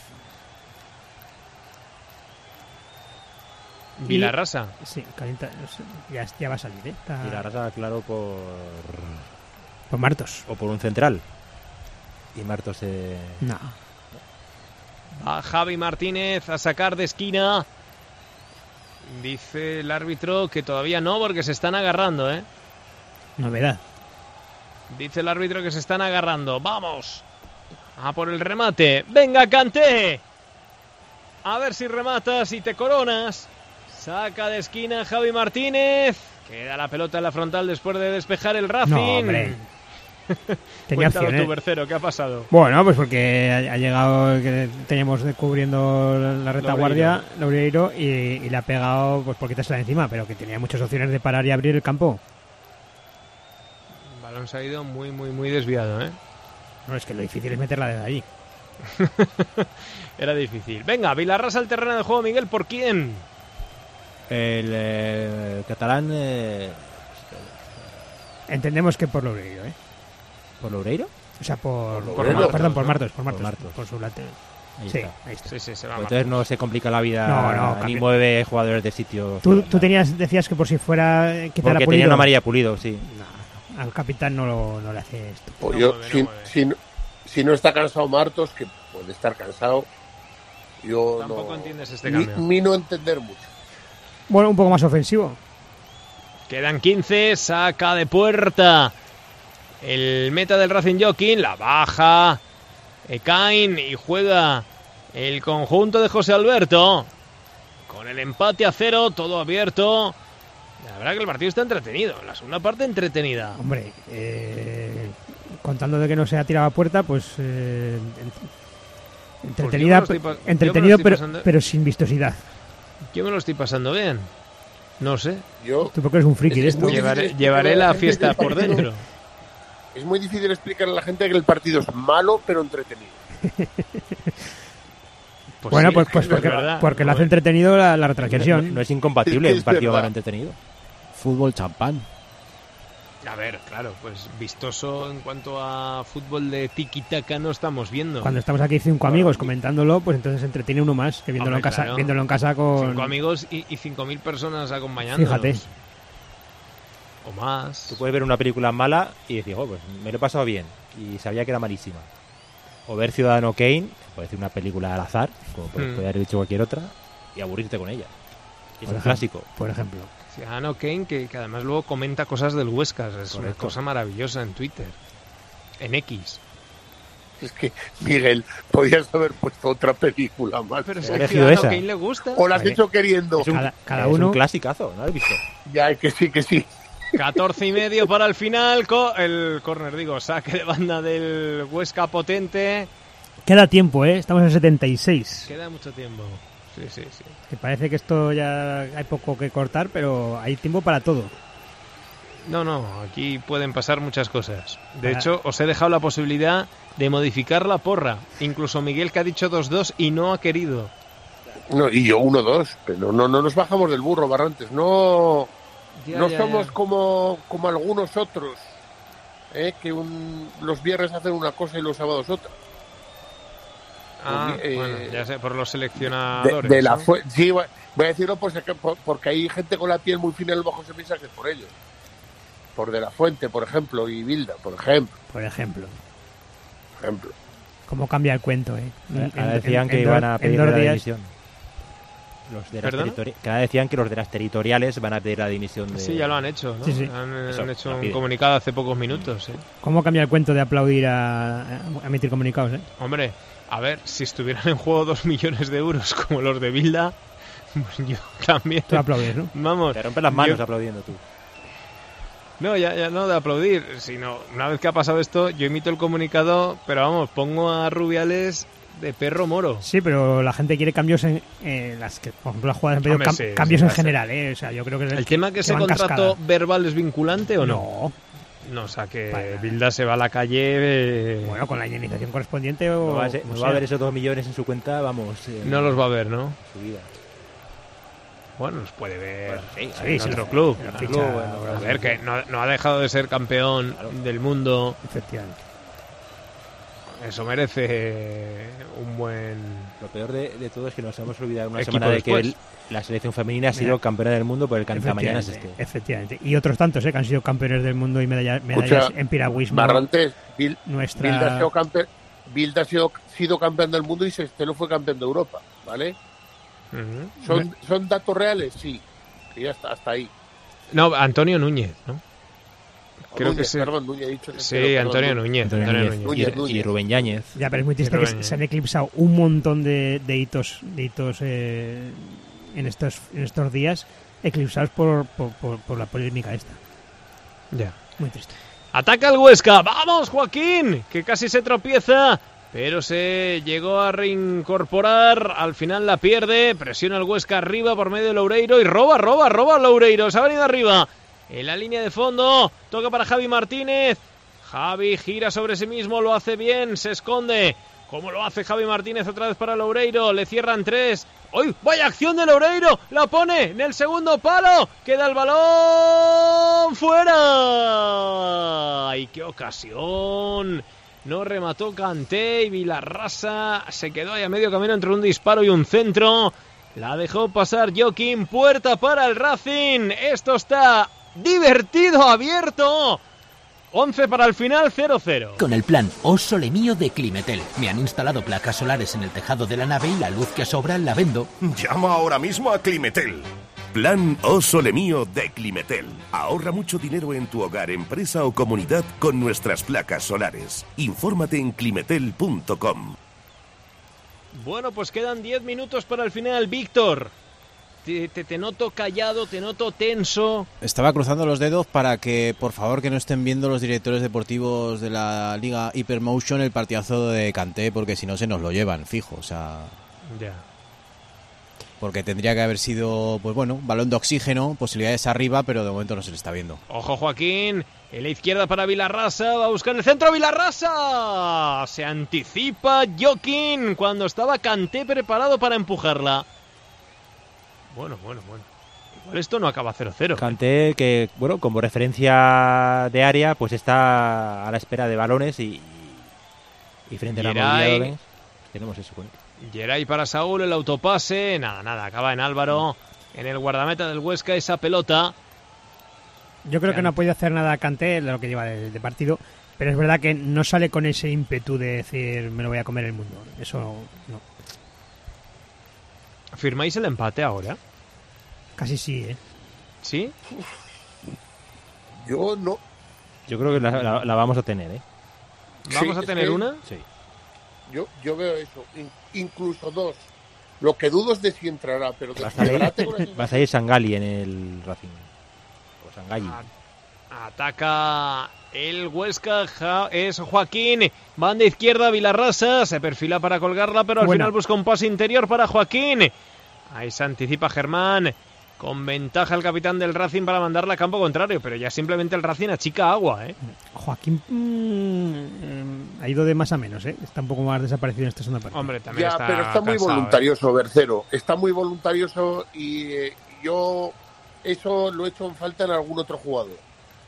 Speaker 2: Vilarrasa.
Speaker 4: Sí, calienta, ya va a salir,
Speaker 3: Vilarrasa, claro,
Speaker 4: por Martos.
Speaker 3: O por un central. Y Martos
Speaker 4: No.
Speaker 2: Va Javi Martínez a sacar de esquina. Dice el árbitro que todavía no, porque se están agarrando,
Speaker 4: Novedad.
Speaker 2: Dice el árbitro que se están agarrando. ¡Vamos! A por el remate. ¡Venga, Kanté! A ver si rematas y te coronas. Saca de esquina Javi Martínez. Queda la pelota en la frontal después de despejar el Racing.
Speaker 4: No, hombre. Tenía
Speaker 2: Cuéntalo
Speaker 4: opción,
Speaker 2: tú, Bercero, ¿qué ha pasado?
Speaker 4: Bueno, pues porque ha llegado, que teníamos cubriendo la retaguardia, Louriero, y le ha pegado pues por quitársela de encima, pero que tenía muchas opciones de parar y abrir el campo.
Speaker 2: El balón se ha ido muy desviado,
Speaker 4: No, es que lo difícil es meterla desde allí.
Speaker 2: Era difícil. Venga, Vilarrasa al terreno de juego, Miguel, ¿por quién?
Speaker 3: El catalán...
Speaker 4: Entendemos que por Loureiro, ¿eh?
Speaker 3: ¿Por Loureiro?
Speaker 4: O sea, por
Speaker 1: Loureiro.
Speaker 4: perdón, por
Speaker 2: ¿no?
Speaker 4: Martos,
Speaker 3: Martos.
Speaker 4: por su lateral.
Speaker 3: Ahí
Speaker 4: Sí,
Speaker 3: está.
Speaker 4: ahí está.
Speaker 2: Sí, se va.
Speaker 3: Entonces no se complica la vida
Speaker 4: No,
Speaker 3: ni
Speaker 4: cambia.
Speaker 3: mueve jugadores de sitio.
Speaker 4: Tú decías que por si fuera quitar a
Speaker 3: Porque
Speaker 4: Pulido.
Speaker 3: tenía una amarilla Pulido, sí.
Speaker 4: No, al capitán no le hace esto.
Speaker 1: Pues
Speaker 2: No
Speaker 1: yo,
Speaker 2: mueve.
Speaker 1: si no está cansado Martos, que puede estar cansado, yo
Speaker 2: Tampoco
Speaker 1: no...
Speaker 2: entiendes este cambio.
Speaker 1: Ni no entender mucho.
Speaker 4: Bueno, un poco más ofensivo.
Speaker 2: Quedan 15, saca de puerta el meta del Racing Joaquín, la baja Ekain y juega el conjunto de José Alberto con el empate a 0, todo abierto. La verdad que el partido está entretenido, la segunda parte entretenida.
Speaker 4: Hombre, contando de que no se ha tirado a puerta, pues entretenida,
Speaker 2: Pues yo me lo estoy
Speaker 4: entretenido
Speaker 2: pasando-
Speaker 4: pero sin vistosidad.
Speaker 2: Yo me lo estoy pasando bien, no sé,
Speaker 1: Yo...
Speaker 4: Tú porque eres un friki de
Speaker 1: Es
Speaker 4: esto.
Speaker 1: muy difícil
Speaker 2: llevaré
Speaker 1: explicarle a
Speaker 2: la
Speaker 1: gente
Speaker 2: fiesta
Speaker 1: que el
Speaker 2: por
Speaker 1: partido-
Speaker 2: dentro.
Speaker 1: Es muy difícil explicar a la gente que el partido es malo, pero entretenido.
Speaker 2: Pues
Speaker 4: Bueno,
Speaker 2: sí,
Speaker 4: pues
Speaker 2: es
Speaker 4: porque,
Speaker 2: verdad.
Speaker 4: porque lo hace entretenido la retransmisión.
Speaker 3: No es incompatible
Speaker 1: Es
Speaker 3: un partido
Speaker 1: verdad.
Speaker 3: mal entretenido.
Speaker 9: Fútbol champán.
Speaker 2: A ver, claro, pues vistoso en cuanto a fútbol de tiki-taka no estamos viendo.
Speaker 4: Cuando estamos aquí 5 amigos comentándolo, pues entonces entretiene uno más que viéndolo,
Speaker 2: Hombre,
Speaker 4: en casa,
Speaker 2: claro.
Speaker 4: viéndolo en casa con...
Speaker 2: 5 amigos y 5.000 personas acompañándonos.
Speaker 4: Fíjate.
Speaker 2: O más.
Speaker 3: Tú puedes ver una película mala y decir, oh, pues me lo he pasado bien. Y sabía que era malísima. O ver Ciudadano Kane, puede decir una película al azar, como puede haber dicho cualquier otra, y aburrirte con ella. Y es un clásico.
Speaker 4: Por ejemplo.
Speaker 2: Ciudadano Kane, que además luego comenta cosas del Huesca. Es una
Speaker 3: Correcto.
Speaker 2: cosa maravillosa en Twitter. En X.
Speaker 1: Es que, Miguel, podías haber puesto otra película más.
Speaker 2: Pero si
Speaker 3: He
Speaker 2: a
Speaker 3: elegido
Speaker 2: Ciudadano
Speaker 3: esa.
Speaker 2: Kane le gusta.
Speaker 1: O la has
Speaker 4: Vale.
Speaker 1: hecho queriendo.
Speaker 3: Es un,
Speaker 4: Cada
Speaker 3: es
Speaker 4: uno-
Speaker 3: un clasicazo, ¿no lo has visto?
Speaker 1: Ya, que sí, que sí.
Speaker 2: 14:30 para el final. El córner, digo, saque de banda del Huesca potente.
Speaker 4: Queda tiempo, ¿eh? Estamos en 76.
Speaker 2: Queda mucho tiempo. Sí.
Speaker 4: Que parece que esto ya hay poco que cortar, pero hay tiempo para todo.
Speaker 2: No, aquí pueden pasar muchas cosas. De
Speaker 4: Ah.
Speaker 2: hecho, os he dejado la posibilidad de modificar la porra. Incluso Miguel, que ha dicho 2-2 y no ha querido.
Speaker 1: No, y yo 1-2, pero no nos bajamos del burro, Barrantes. No
Speaker 2: Ya.
Speaker 1: somos como algunos otros, que los viernes hacen una cosa y los sábados otra.
Speaker 2: Bueno, ya sé, por los seleccionadores.
Speaker 1: De la
Speaker 2: ¿no?
Speaker 1: sí, voy a decirlo porque hay gente con la piel muy fina en el bajo se piensa que es por ellos. Por De la Fuente, por ejemplo, y Bilda, por ejemplo.
Speaker 4: Cómo cambia el cuento, ¿eh?
Speaker 3: Ahora decían que iban a pedir
Speaker 4: en 2
Speaker 3: la
Speaker 4: días.
Speaker 3: dimisión. Los de las
Speaker 2: ¿Perdona?
Speaker 3: que ahora decían que los de las territoriales van a pedir la dimisión de...
Speaker 2: Sí, ya lo han hecho, ¿no?
Speaker 4: Sí, sí.
Speaker 2: Han
Speaker 3: Eso,
Speaker 2: hecho
Speaker 3: lo
Speaker 2: un
Speaker 3: piden.
Speaker 2: comunicado hace pocos minutos, ¿eh?
Speaker 4: ¿Cómo cambia el cuento de aplaudir a emitir comunicados, eh?
Speaker 2: Hombre, a ver, si estuvieran en juego 2 millones de euros como los de Bilda, pues yo también.
Speaker 4: Tú aplaudes, ¿no?
Speaker 2: Vamos.
Speaker 3: Te rompes las manos
Speaker 2: yo-
Speaker 3: aplaudiendo tú.
Speaker 2: No, ya no de aplaudir, sino una vez que ha pasado esto, yo emito el comunicado, pero vamos, pongo a Rubiales de perro moro.
Speaker 4: Sí, pero la gente quiere cambios en las que, por ejemplo, las jugadas han pedido
Speaker 2: Hombre, sí,
Speaker 4: cambios
Speaker 2: sí,
Speaker 4: en
Speaker 2: sí.
Speaker 4: general, ¿eh? O sea, yo creo que
Speaker 2: ¿El tema que
Speaker 4: se
Speaker 2: ese
Speaker 4: va en
Speaker 2: contrato
Speaker 4: cascada.
Speaker 2: verbal es vinculante o no?
Speaker 4: No.
Speaker 2: No, o sea que
Speaker 4: Para nada.
Speaker 2: Bilda se va a la calle.
Speaker 4: Bueno, con la indemnización correspondiente o...
Speaker 3: No va a,
Speaker 4: como
Speaker 3: no va
Speaker 4: sea.
Speaker 3: a haber esos 2 millones en su cuenta, vamos...
Speaker 2: No los va a ver, ¿no?
Speaker 3: Su vida.
Speaker 2: Bueno, los puede ver
Speaker 3: Sí,
Speaker 2: en
Speaker 4: sí,
Speaker 2: otro
Speaker 4: sí.
Speaker 2: club.
Speaker 4: Pero
Speaker 2: Claro.
Speaker 4: ficha-
Speaker 2: A ver, que no ha dejado de ser campeón del mundo.
Speaker 4: Efectivamente.
Speaker 2: Eso merece un buen...
Speaker 3: Lo peor de todo es que nos hemos olvidado una
Speaker 2: Equipo
Speaker 3: semana de que
Speaker 2: después.
Speaker 3: la selección femenina ha sido
Speaker 4: Mira.
Speaker 3: campeona del mundo por el cantamañanas
Speaker 4: Efectivamente, efectivamente. Y otros tantos, que han sido campeones del mundo y medallas
Speaker 1: Escucha,
Speaker 4: en piragüismo.
Speaker 1: Barrantes,
Speaker 4: Nuestra...
Speaker 1: Bilda ha sido campeón del mundo y Sestelo fue campeón de Europa, ¿vale?
Speaker 2: Ujú.
Speaker 1: ¿Son datos reales? Sí. Y ya está, hasta ahí.
Speaker 2: No, Antonio Núñez, ¿no? Creo
Speaker 1: Núñez,
Speaker 2: que sí.
Speaker 1: perdón, Núñez, he dicho
Speaker 2: Sí,
Speaker 1: Sestelo, perdón,
Speaker 2: Antonio Núñez.
Speaker 3: Antonio
Speaker 2: Antonio
Speaker 3: Núñez.
Speaker 2: Núñez.
Speaker 1: Núñez.
Speaker 3: Y Rubén Yáñez.
Speaker 4: Ya, pero es muy triste
Speaker 2: Pero
Speaker 4: que se han eclipsado un montón de hitos en estos días, eclipsados por la polémica esta.
Speaker 2: Ya.
Speaker 4: Muy triste.
Speaker 2: Ataca el Huesca. ¡Vamos, Joaquín! Que casi se tropieza, pero se llegó a reincorporar. Al final la pierde. Presiona el Huesca arriba por medio de Loureiro y roba Loureiro. Se ha venido arriba. En la línea de fondo. Toca para Javi Martínez. Javi gira sobre sí mismo. Lo hace bien. Se esconde ¿Cómo lo hace Javi Martínez otra vez para Loureiro? Le cierran 3. ¡Uy! ¡Vaya acción de Loureiro! La pone en el segundo palo. Queda el balón fuera. ¡Ay, qué ocasión! No remató Kanté y Vilarrasa se quedó ahí a medio camino entre un disparo y un centro. La dejó pasar Joaquín. Puerta para el Racing. Esto está divertido, abierto. 11 para el final, 0-0.
Speaker 10: Con el plan O Sole Mío de Climetel. Me han instalado placas solares en el tejado de la nave y la luz que sobra la vendo.
Speaker 11: Llama ahora mismo a Climetel. Plan O Sole Mío de Climetel. Ahorra mucho dinero en tu hogar, empresa o comunidad con nuestras placas solares. Infórmate en climetel.com.
Speaker 2: Bueno, pues quedan 10 minutos para el final, Víctor. Te noto callado, te noto tenso.
Speaker 9: Estaba cruzando los dedos para que, por favor, que no estén viendo los directores deportivos de la Liga Hypermotion el partidazo de Kanté, porque si no se nos lo llevan, fijo, o sea...
Speaker 2: Ya.
Speaker 9: Porque tendría que haber sido, pues bueno, balón de oxígeno, posibilidades arriba, pero de momento no se le está viendo.
Speaker 2: Ojo, Joaquín, en la izquierda para Vilarrasa, va a buscar el centro, Vilarrasa. Se anticipa Joaquín cuando estaba Kanté preparado para empujarla. Bueno. Igual esto no acaba 0-0.
Speaker 3: Kanté, que, bueno, como referencia de área, pues está a la espera de balones y frente a la movilidad de balones, tenemos eso.
Speaker 2: Geray para Saúl, el autopase. Nada, acaba en Álvaro. En el guardameta del Huesca esa pelota.
Speaker 4: Yo creo que no ha podido hacer nada Kanté de lo que lleva de partido, pero es verdad que no sale con ese ímpetu de decir me lo voy a comer el mundo. Eso no.
Speaker 2: ¿Firmáis el empate ahora?
Speaker 4: Casi sí, ¿eh?
Speaker 2: ¿Sí?
Speaker 1: Yo no.
Speaker 3: Yo creo que la vamos a tener, ¿eh?
Speaker 2: ¿Vamos a tener una?
Speaker 3: Sí.
Speaker 1: Yo veo eso. Incluso 2. Lo que dudo es de si entrará, pero
Speaker 3: va a salir Sangali en el Racing. O Sangalli.
Speaker 2: Ataca el Huesca, es Joaquín, banda izquierda, Vilarrasa, se perfila para colgarla, pero al final busca un pase interior para Joaquín. Ahí se anticipa Germán, con ventaja el capitán del Racing para mandarla a campo contrario, pero ya simplemente el Racing achica agua, ¿eh?
Speaker 4: Joaquín ha ido de más a menos, ¿eh? Está un poco más desaparecido en esta segunda parte.
Speaker 2: Hombre, también está
Speaker 1: pero está muy
Speaker 2: cansado,
Speaker 1: voluntarioso, Bercero. Está muy voluntarioso y yo eso lo he hecho en falta en algún otro jugador.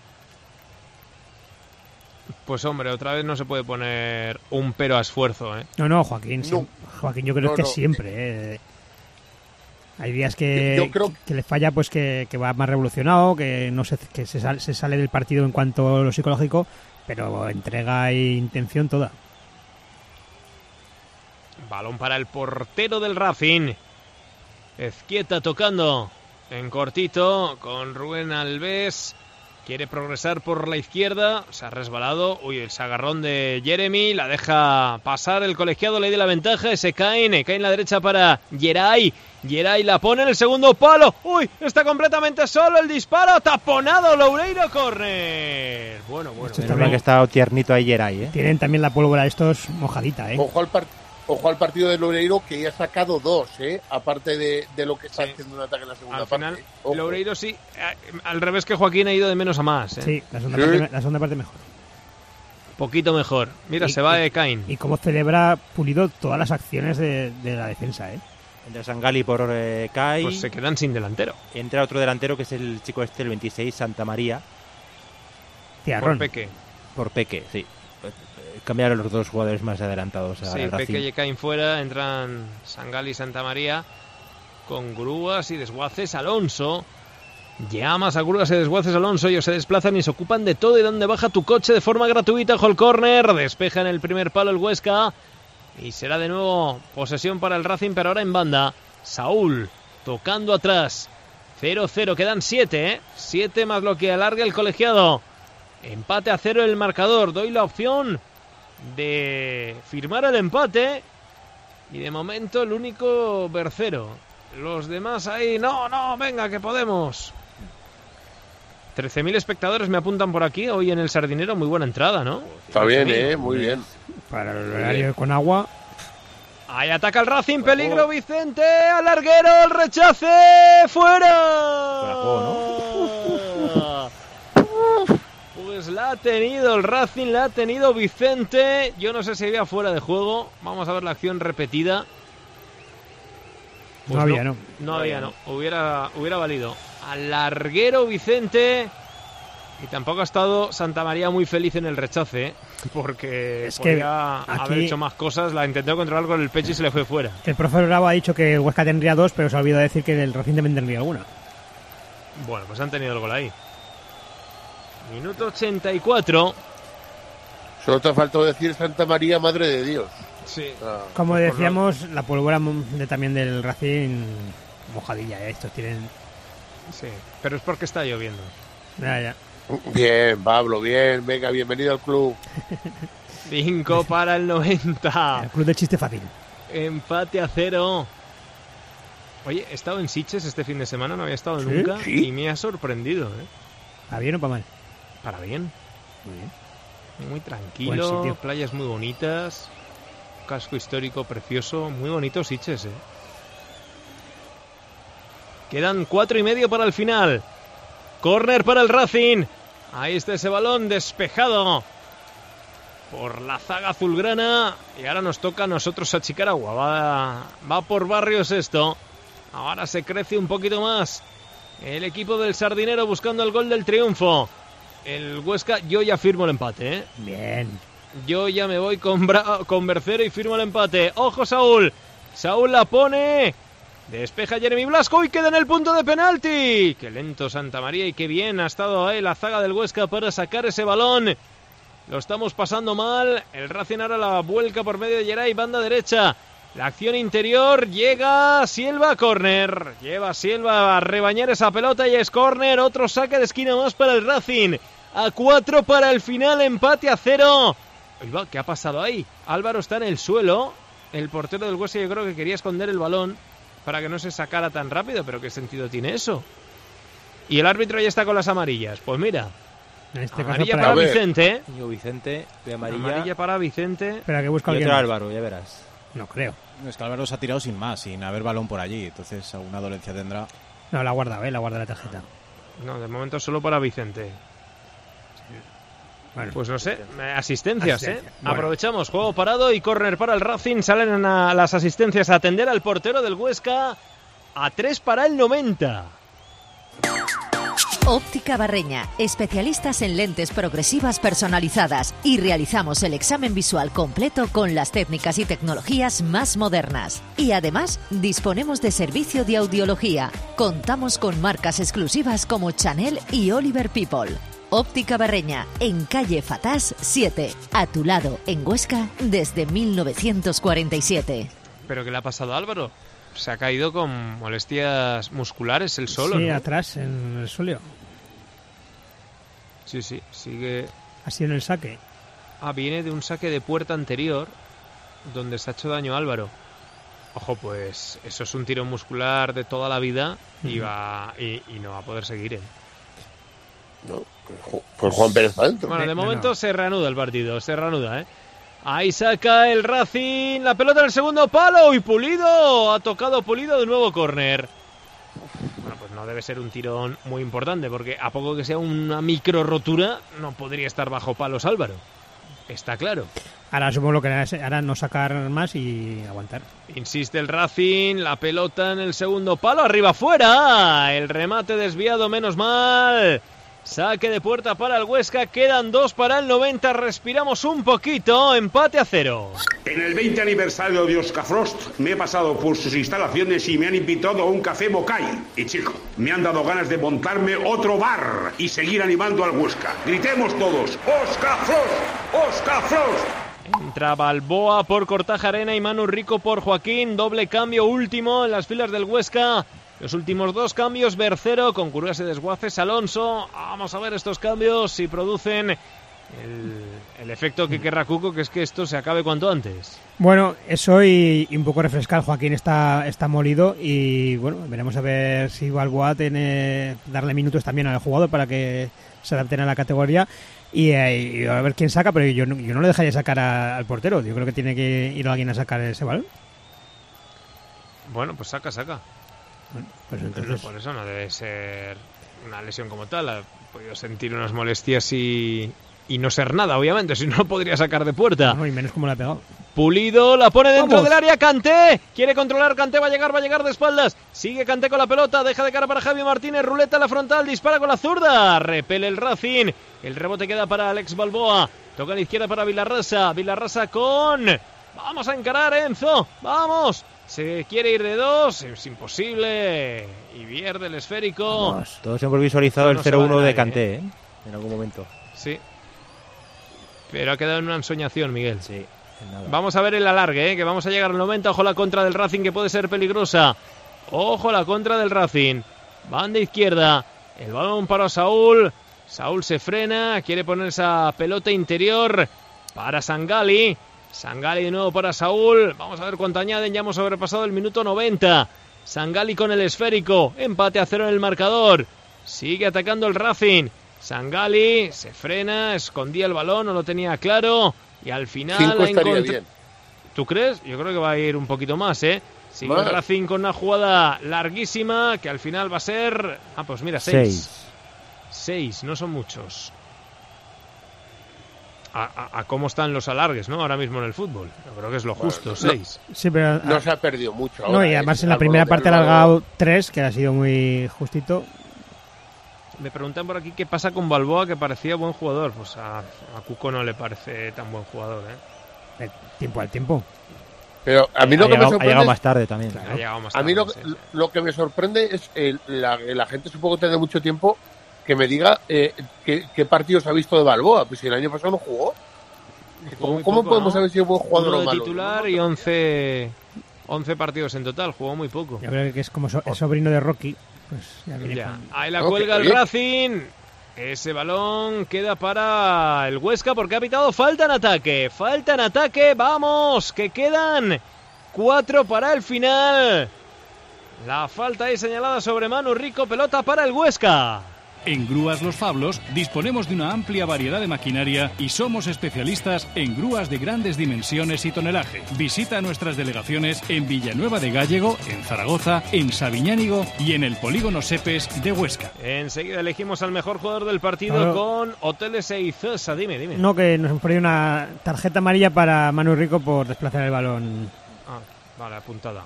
Speaker 2: Pues hombre, otra vez no se puede poner un pero a esfuerzo, ¿eh?
Speaker 4: No, Joaquín, no. Joaquín yo creo que siempre, Hay días que le falla, pues que va más revolucionado, que no se sale del partido en cuanto a lo psicológico, pero entrega e intención toda.
Speaker 2: Balón para el portero del Racing. Ezquieta tocando en cortito con Rubén Alves. Quiere progresar por la izquierda, se ha resbalado. Uy, el agarrón de Jeremy, la deja pasar el colegiado, le da la ventaja. Ese cae en la derecha para Geray. Geray la pone en el segundo palo. Uy, está completamente solo el disparo. Taponado, Loureiro, córner. Bueno.
Speaker 3: También que está tiernito ahí Geray, ¿eh?
Speaker 4: Tienen también la pólvora estos mojadita, ¿eh?
Speaker 1: Ojo al partido de Loureiro, que ya ha sacado 2, aparte de lo que está haciendo un ataque en la segunda parte.
Speaker 2: Al final, Loureiro sí, al revés que Joaquín, ha ido de menos a más.
Speaker 4: Sí, la segunda parte mejor.
Speaker 2: Poquito mejor. Mira, se va de Caín.
Speaker 4: Y cómo celebra Pulido todas las acciones de la defensa, ¿eh?
Speaker 3: Entra Sangali por Kai.
Speaker 2: Pues se quedan sin delantero.
Speaker 3: Entra otro delantero que es el chico el 26, Santa María.
Speaker 4: Tiarrón.
Speaker 2: Por
Speaker 3: Peque, sí. Cambiaron los dos jugadores más adelantados a Racing.
Speaker 2: Peque y Caín fuera, entran Sangali y Santa María con grúas y desguaces. Alonso, llamas a grúas y desguaces Alonso, ellos se desplazan y se ocupan de todo y donde baja tu coche de forma gratuita. Ojo el córner, despeja en el primer palo el Huesca y será de nuevo posesión para el Racing, pero ahora en banda. Saúl tocando atrás, 0-0, quedan 7, 7 más lo que alarga el colegiado. Empate a 0 el marcador, doy la opción de firmar el empate y de momento el único Bercero. Los demás ahí, no, venga que podemos. 13.000 espectadores me apuntan por aquí hoy en el Sardinero, muy buena entrada, ¿no?
Speaker 1: Está bien, muy bien.
Speaker 4: Para el horario con agua.
Speaker 2: Ahí ataca el Racing, peligro Vicente, al larguero, el rechace, fuera. Pues la ha tenido el Racing, la ha tenido Vicente. Yo no sé si había fuera de juego. Vamos a ver la acción repetida. Pues no había. Hubiera valido. Al larguero Vicente. Y tampoco ha estado Santa María muy feliz en el rechace, porque podía haber hecho más cosas. La intentó controlar con el pecho y se le fue fuera.
Speaker 4: El profe Bravo ha dicho que el Huesca tendría 2, pero se ha olvidado decir que el Racing también tendría alguna.
Speaker 2: Bueno, pues han tenido el gol ahí. Minuto 84.
Speaker 1: Solo te ha faltado decir Santa María, Madre de Dios.
Speaker 2: Sí.
Speaker 4: Como decíamos, la pólvora también del Racing mojadilla. Estos tienen...
Speaker 2: Sí, pero es porque está lloviendo.
Speaker 4: Ya.
Speaker 1: Bien, Pablo, bien. Venga, bienvenido al club.
Speaker 2: 5 para el 90.
Speaker 4: El club del chiste fácil.
Speaker 2: Empate a 0. Oye, he estado en Sitges este fin de semana, no había estado nunca.
Speaker 1: ¿Sí?
Speaker 2: Y me ha sorprendido,
Speaker 4: ¿Para bien o para mal?
Speaker 2: Para bien.
Speaker 4: Muy bien.
Speaker 2: Muy tranquilo,
Speaker 4: Buen
Speaker 2: playas muy bonitas, casco histórico precioso, muy bonito Sitges, Quedan 4:30 para el final. Córner para el Racing. Ahí está ese balón despejado por la zaga azulgrana. Y ahora nos toca a nosotros achicar agua. Va por Barrios esto. Ahora se crece un poquito más el equipo del Sardinero buscando el gol del triunfo. El Huesca, yo ya firmo el empate,
Speaker 4: Bien.
Speaker 2: Yo ya me voy con Bercero y firmo el empate. ¡Ojo, Saúl! Saúl la pone. Despeja Jeremy Blasco y queda en el punto de penalti. Qué lento Santa María y qué bien ha estado ahí la zaga del Huesca para sacar ese balón. Lo estamos pasando mal. El Racing ahora la vuelca por medio de Geray, banda derecha. La acción interior, llega Silva, córner. Lleva Silva a rebañar esa pelota y es córner. Otro saque de esquina más para el Racing. A 4 para el final, empate a 0. ¿Qué ha pasado ahí? Álvaro está en el suelo. El portero del Huesca yo creo que quería esconder el balón para que no se sacara tan rápido, pero ¿qué sentido tiene eso? Y el árbitro ya está con las amarillas. Pues mira,
Speaker 4: en este
Speaker 2: amarilla
Speaker 4: caso
Speaker 2: para Vicente.
Speaker 3: Vicente, de
Speaker 2: amarilla para Vicente.
Speaker 4: Espera, que busca
Speaker 3: y
Speaker 4: alguien
Speaker 3: otro
Speaker 4: más.
Speaker 3: Álvaro, ya verás.
Speaker 4: No creo.
Speaker 9: Es que Álvaro se ha tirado sin más, sin haber balón por allí. Entonces alguna dolencia tendrá.
Speaker 4: No, la guarda, la guarda la tarjeta.
Speaker 2: No, de momento solo para Vicente.
Speaker 4: Bueno,
Speaker 2: pues no sé, asistencias,
Speaker 4: Bueno.
Speaker 2: Aprovechamos, juego parado y córner para el Racing. Salen a las asistencias a atender al portero del Huesca. A 3 para el 90.
Speaker 5: Óptica Barreña, especialistas en lentes progresivas personalizadas y realizamos el examen visual completo con las técnicas y tecnologías más modernas. Y además, disponemos de servicio de audiología. Contamos con marcas exclusivas como Chanel y Oliver People. Óptica Barreña, en calle Fatás 7, a tu lado, en Huesca, desde 1947.
Speaker 2: ¿Pero qué le ha pasado a Álvaro? Se ha caído con molestias musculares el solo,
Speaker 4: sí,
Speaker 2: ¿no?
Speaker 4: atrás, en el sóleo.
Speaker 2: Sí, sigue...
Speaker 4: Ha sido en el saque.
Speaker 2: Viene de un saque de puerta anterior, donde se ha hecho daño a Álvaro. Ojo, pues eso es un tirón muscular de toda la vida y no va a poder seguir,
Speaker 1: No, pues Juan Pérez adentro.
Speaker 2: Bueno, de momento se reanuda el partido, Ahí saca el Racing, la pelota en el segundo palo y Pulido, ha tocado Pulido de nuevo córner. Bueno, pues no debe ser un tirón muy importante, porque a poco que sea una micro rotura, no podría estar bajo palos Álvaro. Está claro.
Speaker 4: Ahora supongo que hará no sacar más y aguantar.
Speaker 2: Insiste el Racing, la pelota en el segundo palo, arriba fuera. El remate desviado, menos mal. Saque de puerta para el Huesca, quedan 2 para el 90, respiramos un poquito, empate a 0.
Speaker 12: En el 20 aniversario de Oscar Frost me he pasado por sus instalaciones y me han invitado a un café Bocay. Y chico, me han dado ganas de montarme otro bar y seguir animando al Huesca. Gritemos todos, ¡Oscar Frost! ¡Oscar Frost!
Speaker 2: Entra Balboa por Cortajarena y Manu Rico por Joaquín, doble cambio último en las filas del Huesca. Los últimos 2 cambios, Bercero con Curgas y Desguaces, Alonso. Vamos a ver estos cambios si producen el efecto que querrá Cuco, que es que esto se acabe cuanto antes.
Speaker 4: Bueno, eso y un poco refrescar. Joaquín está molido y bueno, veremos a ver si Balboa tiene darle minutos también al jugador para que se adapten a la categoría y a ver quién saca, pero yo no le dejaría sacar al portero. Yo creo que tiene que ir alguien a sacar ese balón.
Speaker 2: Bueno, pues saca.
Speaker 4: Bueno, pues entonces...
Speaker 2: Por eso no debe ser una lesión como tal. podido sentir unas molestias y no ser nada, obviamente, si no podría sacar de puerta.
Speaker 4: No, y menos como la ha pegado.
Speaker 2: Pulido, la pone dentro
Speaker 4: ¡Vamos!
Speaker 2: del área, Kanté, quiere controlar, Kanté va a llegar de espaldas, sigue Kanté con la pelota, deja de cara para Javi Martínez, ruleta a la frontal, dispara con la zurda, repele el Racing, el rebote queda para Alex Balboa, toca a la izquierda para Vilarrasa con... Vamos a encarar, Enzo, vamos, se quiere ir de dos, es imposible, y pierde el esférico.
Speaker 3: Vamos, todos hemos visualizado
Speaker 2: No
Speaker 3: el
Speaker 2: se va
Speaker 3: 0-1 de
Speaker 2: nadie,
Speaker 3: Kanté, en algún momento.
Speaker 2: Sí, pero ha quedado en una ensoñación, Miguel.
Speaker 3: Sí. Nada.
Speaker 2: Vamos a ver el alargue, que vamos a llegar al 90. Ojo la contra del Racing, que puede ser peligrosa. Ojo la contra del Racing. Banda izquierda. El balón para Saúl. Saúl se frena. Quiere poner esa pelota interior para Sangali. Sangali de nuevo para Saúl. Vamos a ver cuánto añaden. Ya hemos sobrepasado el minuto 90. Sangali con el esférico. Empate a 0 en el marcador. Sigue atacando el Racing. Sangali se frena. Escondía el balón. No lo tenía claro. Y al final
Speaker 1: 5 estaría bien.
Speaker 2: ¿Tú crees? Yo creo que va a ir un poquito más, ¿eh? Sigue
Speaker 1: Más.
Speaker 2: el Racing con una jugada larguísima que al final va a ser... Ah, pues mira, 6. 6, no son muchos. A cómo están los alargues, ¿no? Ahora mismo en el fútbol. Yo creo que es lo justo, 6.
Speaker 4: Sí, pero...
Speaker 1: No se ha perdido mucho ahora.
Speaker 4: No, y además en la
Speaker 1: Algo
Speaker 4: primera
Speaker 1: del
Speaker 4: parte ha
Speaker 1: lado-
Speaker 4: alargado 3, que ha sido muy justito.
Speaker 2: Me preguntan por aquí qué pasa con Balboa, que parecía buen jugador. Pues a Cuco no le parece tan buen jugador, ¿eh?
Speaker 4: Tiempo al tiempo.
Speaker 1: Pero a mí lo
Speaker 3: Ha
Speaker 1: que me
Speaker 3: llegado
Speaker 1: sorprende...
Speaker 3: más tarde también.
Speaker 2: Ha llegado más
Speaker 1: A mí
Speaker 2: tarde, sí.
Speaker 1: lo que me sorprende es la gente, supongo que tiene mucho tiempo, que me diga qué partidos ha visto de Balboa. Pues si el año pasado no jugó.
Speaker 2: Jugó muy
Speaker 1: ¿Cómo
Speaker 2: poco,
Speaker 1: podemos
Speaker 2: ¿no?
Speaker 1: saber si es buen jugador
Speaker 2: Uno
Speaker 1: o
Speaker 2: de
Speaker 1: malo?
Speaker 2: titular y 11 partidos en total. Jugó muy poco.
Speaker 4: Yo creo que es como el sobrino de Rocky. Pues ya viene
Speaker 2: Ya.
Speaker 4: con-
Speaker 2: Ahí la
Speaker 1: Ok,
Speaker 2: cuelga el
Speaker 1: bien.
Speaker 2: Racing. Ese balón queda para el Huesca porque ha pitado falta en ataque. Falta en ataque. Vamos, que quedan 4 para el final. La falta ahí señalada sobre Manu Rico. Pelota para el Huesca.
Speaker 13: En Grúas Los Fablos disponemos de una amplia variedad de maquinaria y somos especialistas en grúas de grandes dimensiones y tonelaje. Visita nuestras delegaciones en Villanueva de Gállego, en Zaragoza, en Sabiñánigo y en el Polígono Sepes de Huesca.
Speaker 2: Enseguida elegimos al mejor jugador del partido
Speaker 4: Claro.
Speaker 2: con Hoteles Eizosa. Dime.
Speaker 4: No, que nos hemos perdido una tarjeta amarilla para Manu Rico por desplazar el balón.
Speaker 2: Ah, vale, apuntada.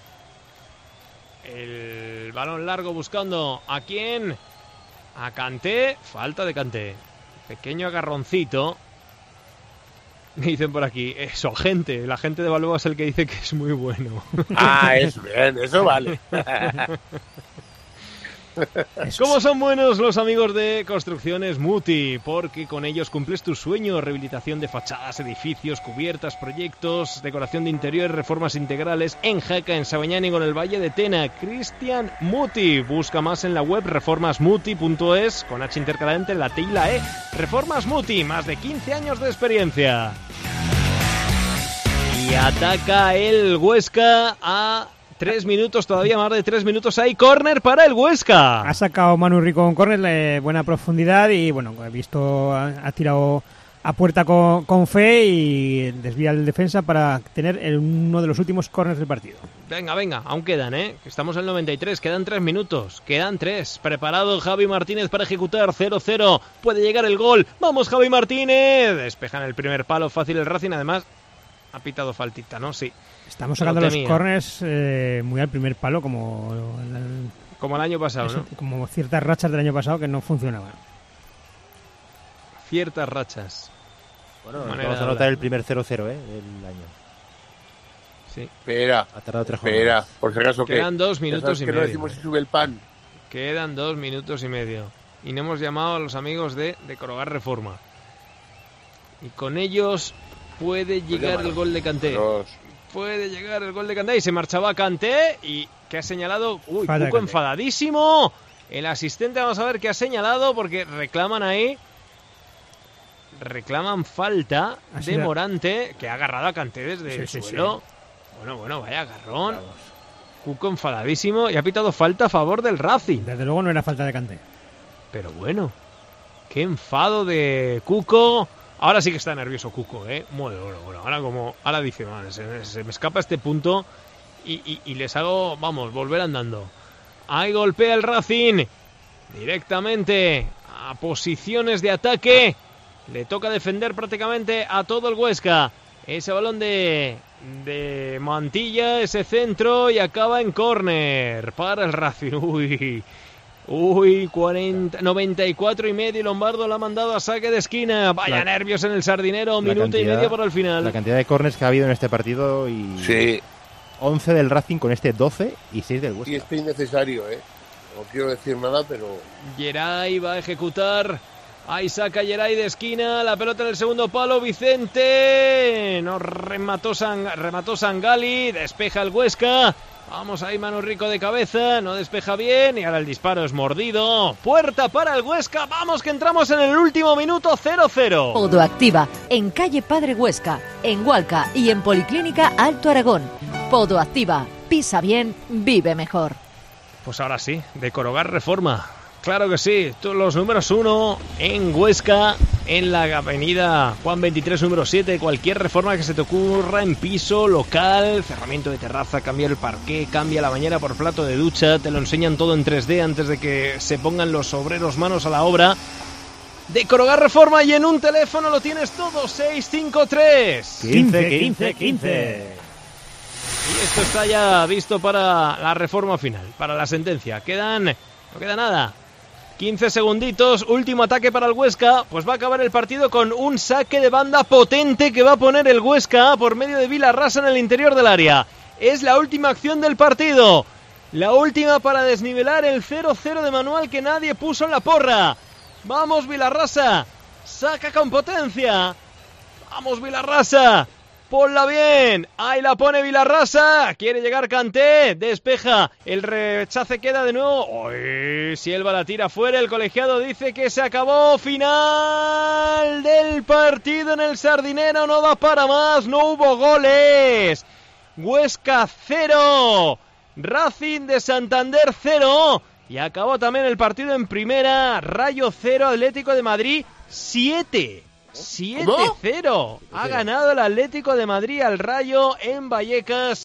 Speaker 2: El balón largo buscando a quién. A Kanté. Falta de Kanté. Pequeño agarroncito. Me dicen por aquí. Eso, gente. La gente de Balboa es el que dice que es muy bueno.
Speaker 1: Ah, es bien, eso vale.
Speaker 2: ¿Cómo son buenos los amigos de Construcciones Muti? Porque con ellos cumples tus sueños. Rehabilitación de fachadas, edificios, cubiertas, proyectos, decoración de interiores, reformas integrales en Jaca, en Sabañánigo, en el Valle de Tena. Cristian Muti. Busca más en la web reformasmuti.es con H intercalante, la T y la E. Reformas Muti, más de 15 años de experiencia. Y ataca el Huesca a 3 minutos, todavía más de 3 minutos. Hay córner para el Huesca.
Speaker 4: Ha sacado Manu Rico con córner, buena profundidad y bueno, he visto, ha tirado a puerta con fe y desvía el defensa para tener uno de los últimos córners del partido.
Speaker 2: Venga, aún quedan, ¿eh? Estamos en el 93, quedan 3 minutos, quedan 3. Preparado Javi Martínez para ejecutar 0-0. Puede llegar el gol. ¡Vamos, Javi Martínez! Despejan el primer palo, fácil el Racing, además ha pitado faltita, ¿no? Sí.
Speaker 4: Estamos sacando los
Speaker 2: temía.
Speaker 4: córners muy al primer palo, como
Speaker 2: el año pasado,
Speaker 4: eso,
Speaker 2: ¿no?
Speaker 4: como ciertas rachas del año pasado que no funcionaban.
Speaker 2: Ciertas rachas.
Speaker 3: Bueno,
Speaker 2: Manera
Speaker 3: vamos
Speaker 2: de
Speaker 3: a notar
Speaker 2: hablar.
Speaker 3: el primer 0-0 del año.
Speaker 2: Sí.
Speaker 1: Espera.
Speaker 3: Ha tardado 3
Speaker 1: Espera,
Speaker 3: jornadas.
Speaker 1: por si acaso que...
Speaker 2: Quedan 2
Speaker 1: ya
Speaker 2: minutos
Speaker 1: sabes
Speaker 2: y
Speaker 1: que
Speaker 2: medio.
Speaker 1: no decimos si sube el pan.
Speaker 2: Quedan 2 minutos y medio. Y no hemos llamado a los amigos de Corogar Reforma. Y con ellos puede llegar
Speaker 1: llámalo.
Speaker 2: el gol de Kanté.
Speaker 1: Los-
Speaker 2: Puede llegar el gol de Kanté y se marchaba Kanté y que ha señalado... Uy,
Speaker 4: Falta de
Speaker 2: Cuco
Speaker 4: Kanté.
Speaker 2: enfadadísimo. El asistente, vamos a ver qué ha señalado porque reclaman ahí... Reclaman falta
Speaker 4: Ha
Speaker 2: de
Speaker 4: sido-
Speaker 2: Morante, que ha agarrado a Kanté desde el
Speaker 4: Sí,
Speaker 2: suelo. Bueno, vaya agarrón. Cuco enfadadísimo y ha pitado falta a favor del Racing.
Speaker 4: Desde luego no era falta de Kanté.
Speaker 2: Pero bueno, qué enfado de Cuco. Ahora sí que está nervioso Cuco, ¿eh? Bueno. Ahora dice, "Man, se me escapa este punto y les hago, vamos, volver andando". Ahí golpea el Racing directamente a posiciones de ataque. Le toca defender prácticamente a todo el Huesca. Ese balón de Mantilla, ese centro, y acaba en córner para el Racing. Uy, 94 y medio. Lombardo la ha mandado a saque de esquina. Vaya nervios en el Sardinero. Minuto y medio para el final.
Speaker 3: La cantidad de córners que ha habido en este partido y...
Speaker 1: Sí.
Speaker 3: 11 del Racing con este 12 y 6 del Huesca.
Speaker 1: Y esto es innecesario, no quiero decir nada, pero...
Speaker 2: Geray va a ejecutar. Ahí saca Geray de esquina. La pelota en el segundo palo. Vicente. No remató Sangali. Despeja el Huesca. Vamos ahí, Manu Rico de cabeza. No despeja bien. Y ahora el disparo es mordido. Puerta para el Huesca. Vamos que entramos en el último minuto. 0-0.
Speaker 5: Podoactiva. En calle Padre Huesca. En Hualca y en Policlínica Alto Aragón. Podoactiva. Pisa bien. Vive mejor.
Speaker 2: Pues ahora sí. De Corogar Reforma. Claro que sí, los números 1 en Huesca, en la avenida Juan 23, número 7. Cualquier reforma que se te ocurra en piso, local, cerramiento de terraza, cambiar el parqué, cambia la bañera por plato de ducha. Te lo enseñan todo en 3D antes de que se pongan los obreros manos a la obra. De Corogar Reforma, y en un teléfono lo tienes todo. 653
Speaker 3: 15.
Speaker 2: Y esto está ya visto para la reforma final, para la sentencia. No queda nada. 15 segunditos, último ataque para el Huesca. Pues va a acabar el partido con un saque de banda potente que va a poner el Huesca por medio de Vilarrasa en el interior del área. Es la última acción del partido. La última para desnivelar el 0-0 de Manuel que nadie puso en la porra. Vamos Vilarrasa, saca con potencia. Vamos Vilarrasa, ponla bien. Ahí la pone Vilarrasa. Quiere llegar Kanté. Despeja. El rechace queda de nuevo. Uy, Silva la tira fuera. El colegiado dice que se acabó. Final del partido en el Sardinero. No da para más. No hubo goles. Huesca 0. Racing de Santander 0. Y acabó también el partido en primera. Rayo 0. Atlético de Madrid 7. 7-0. Ha ganado el Atlético de Madrid al Rayo en Vallecas.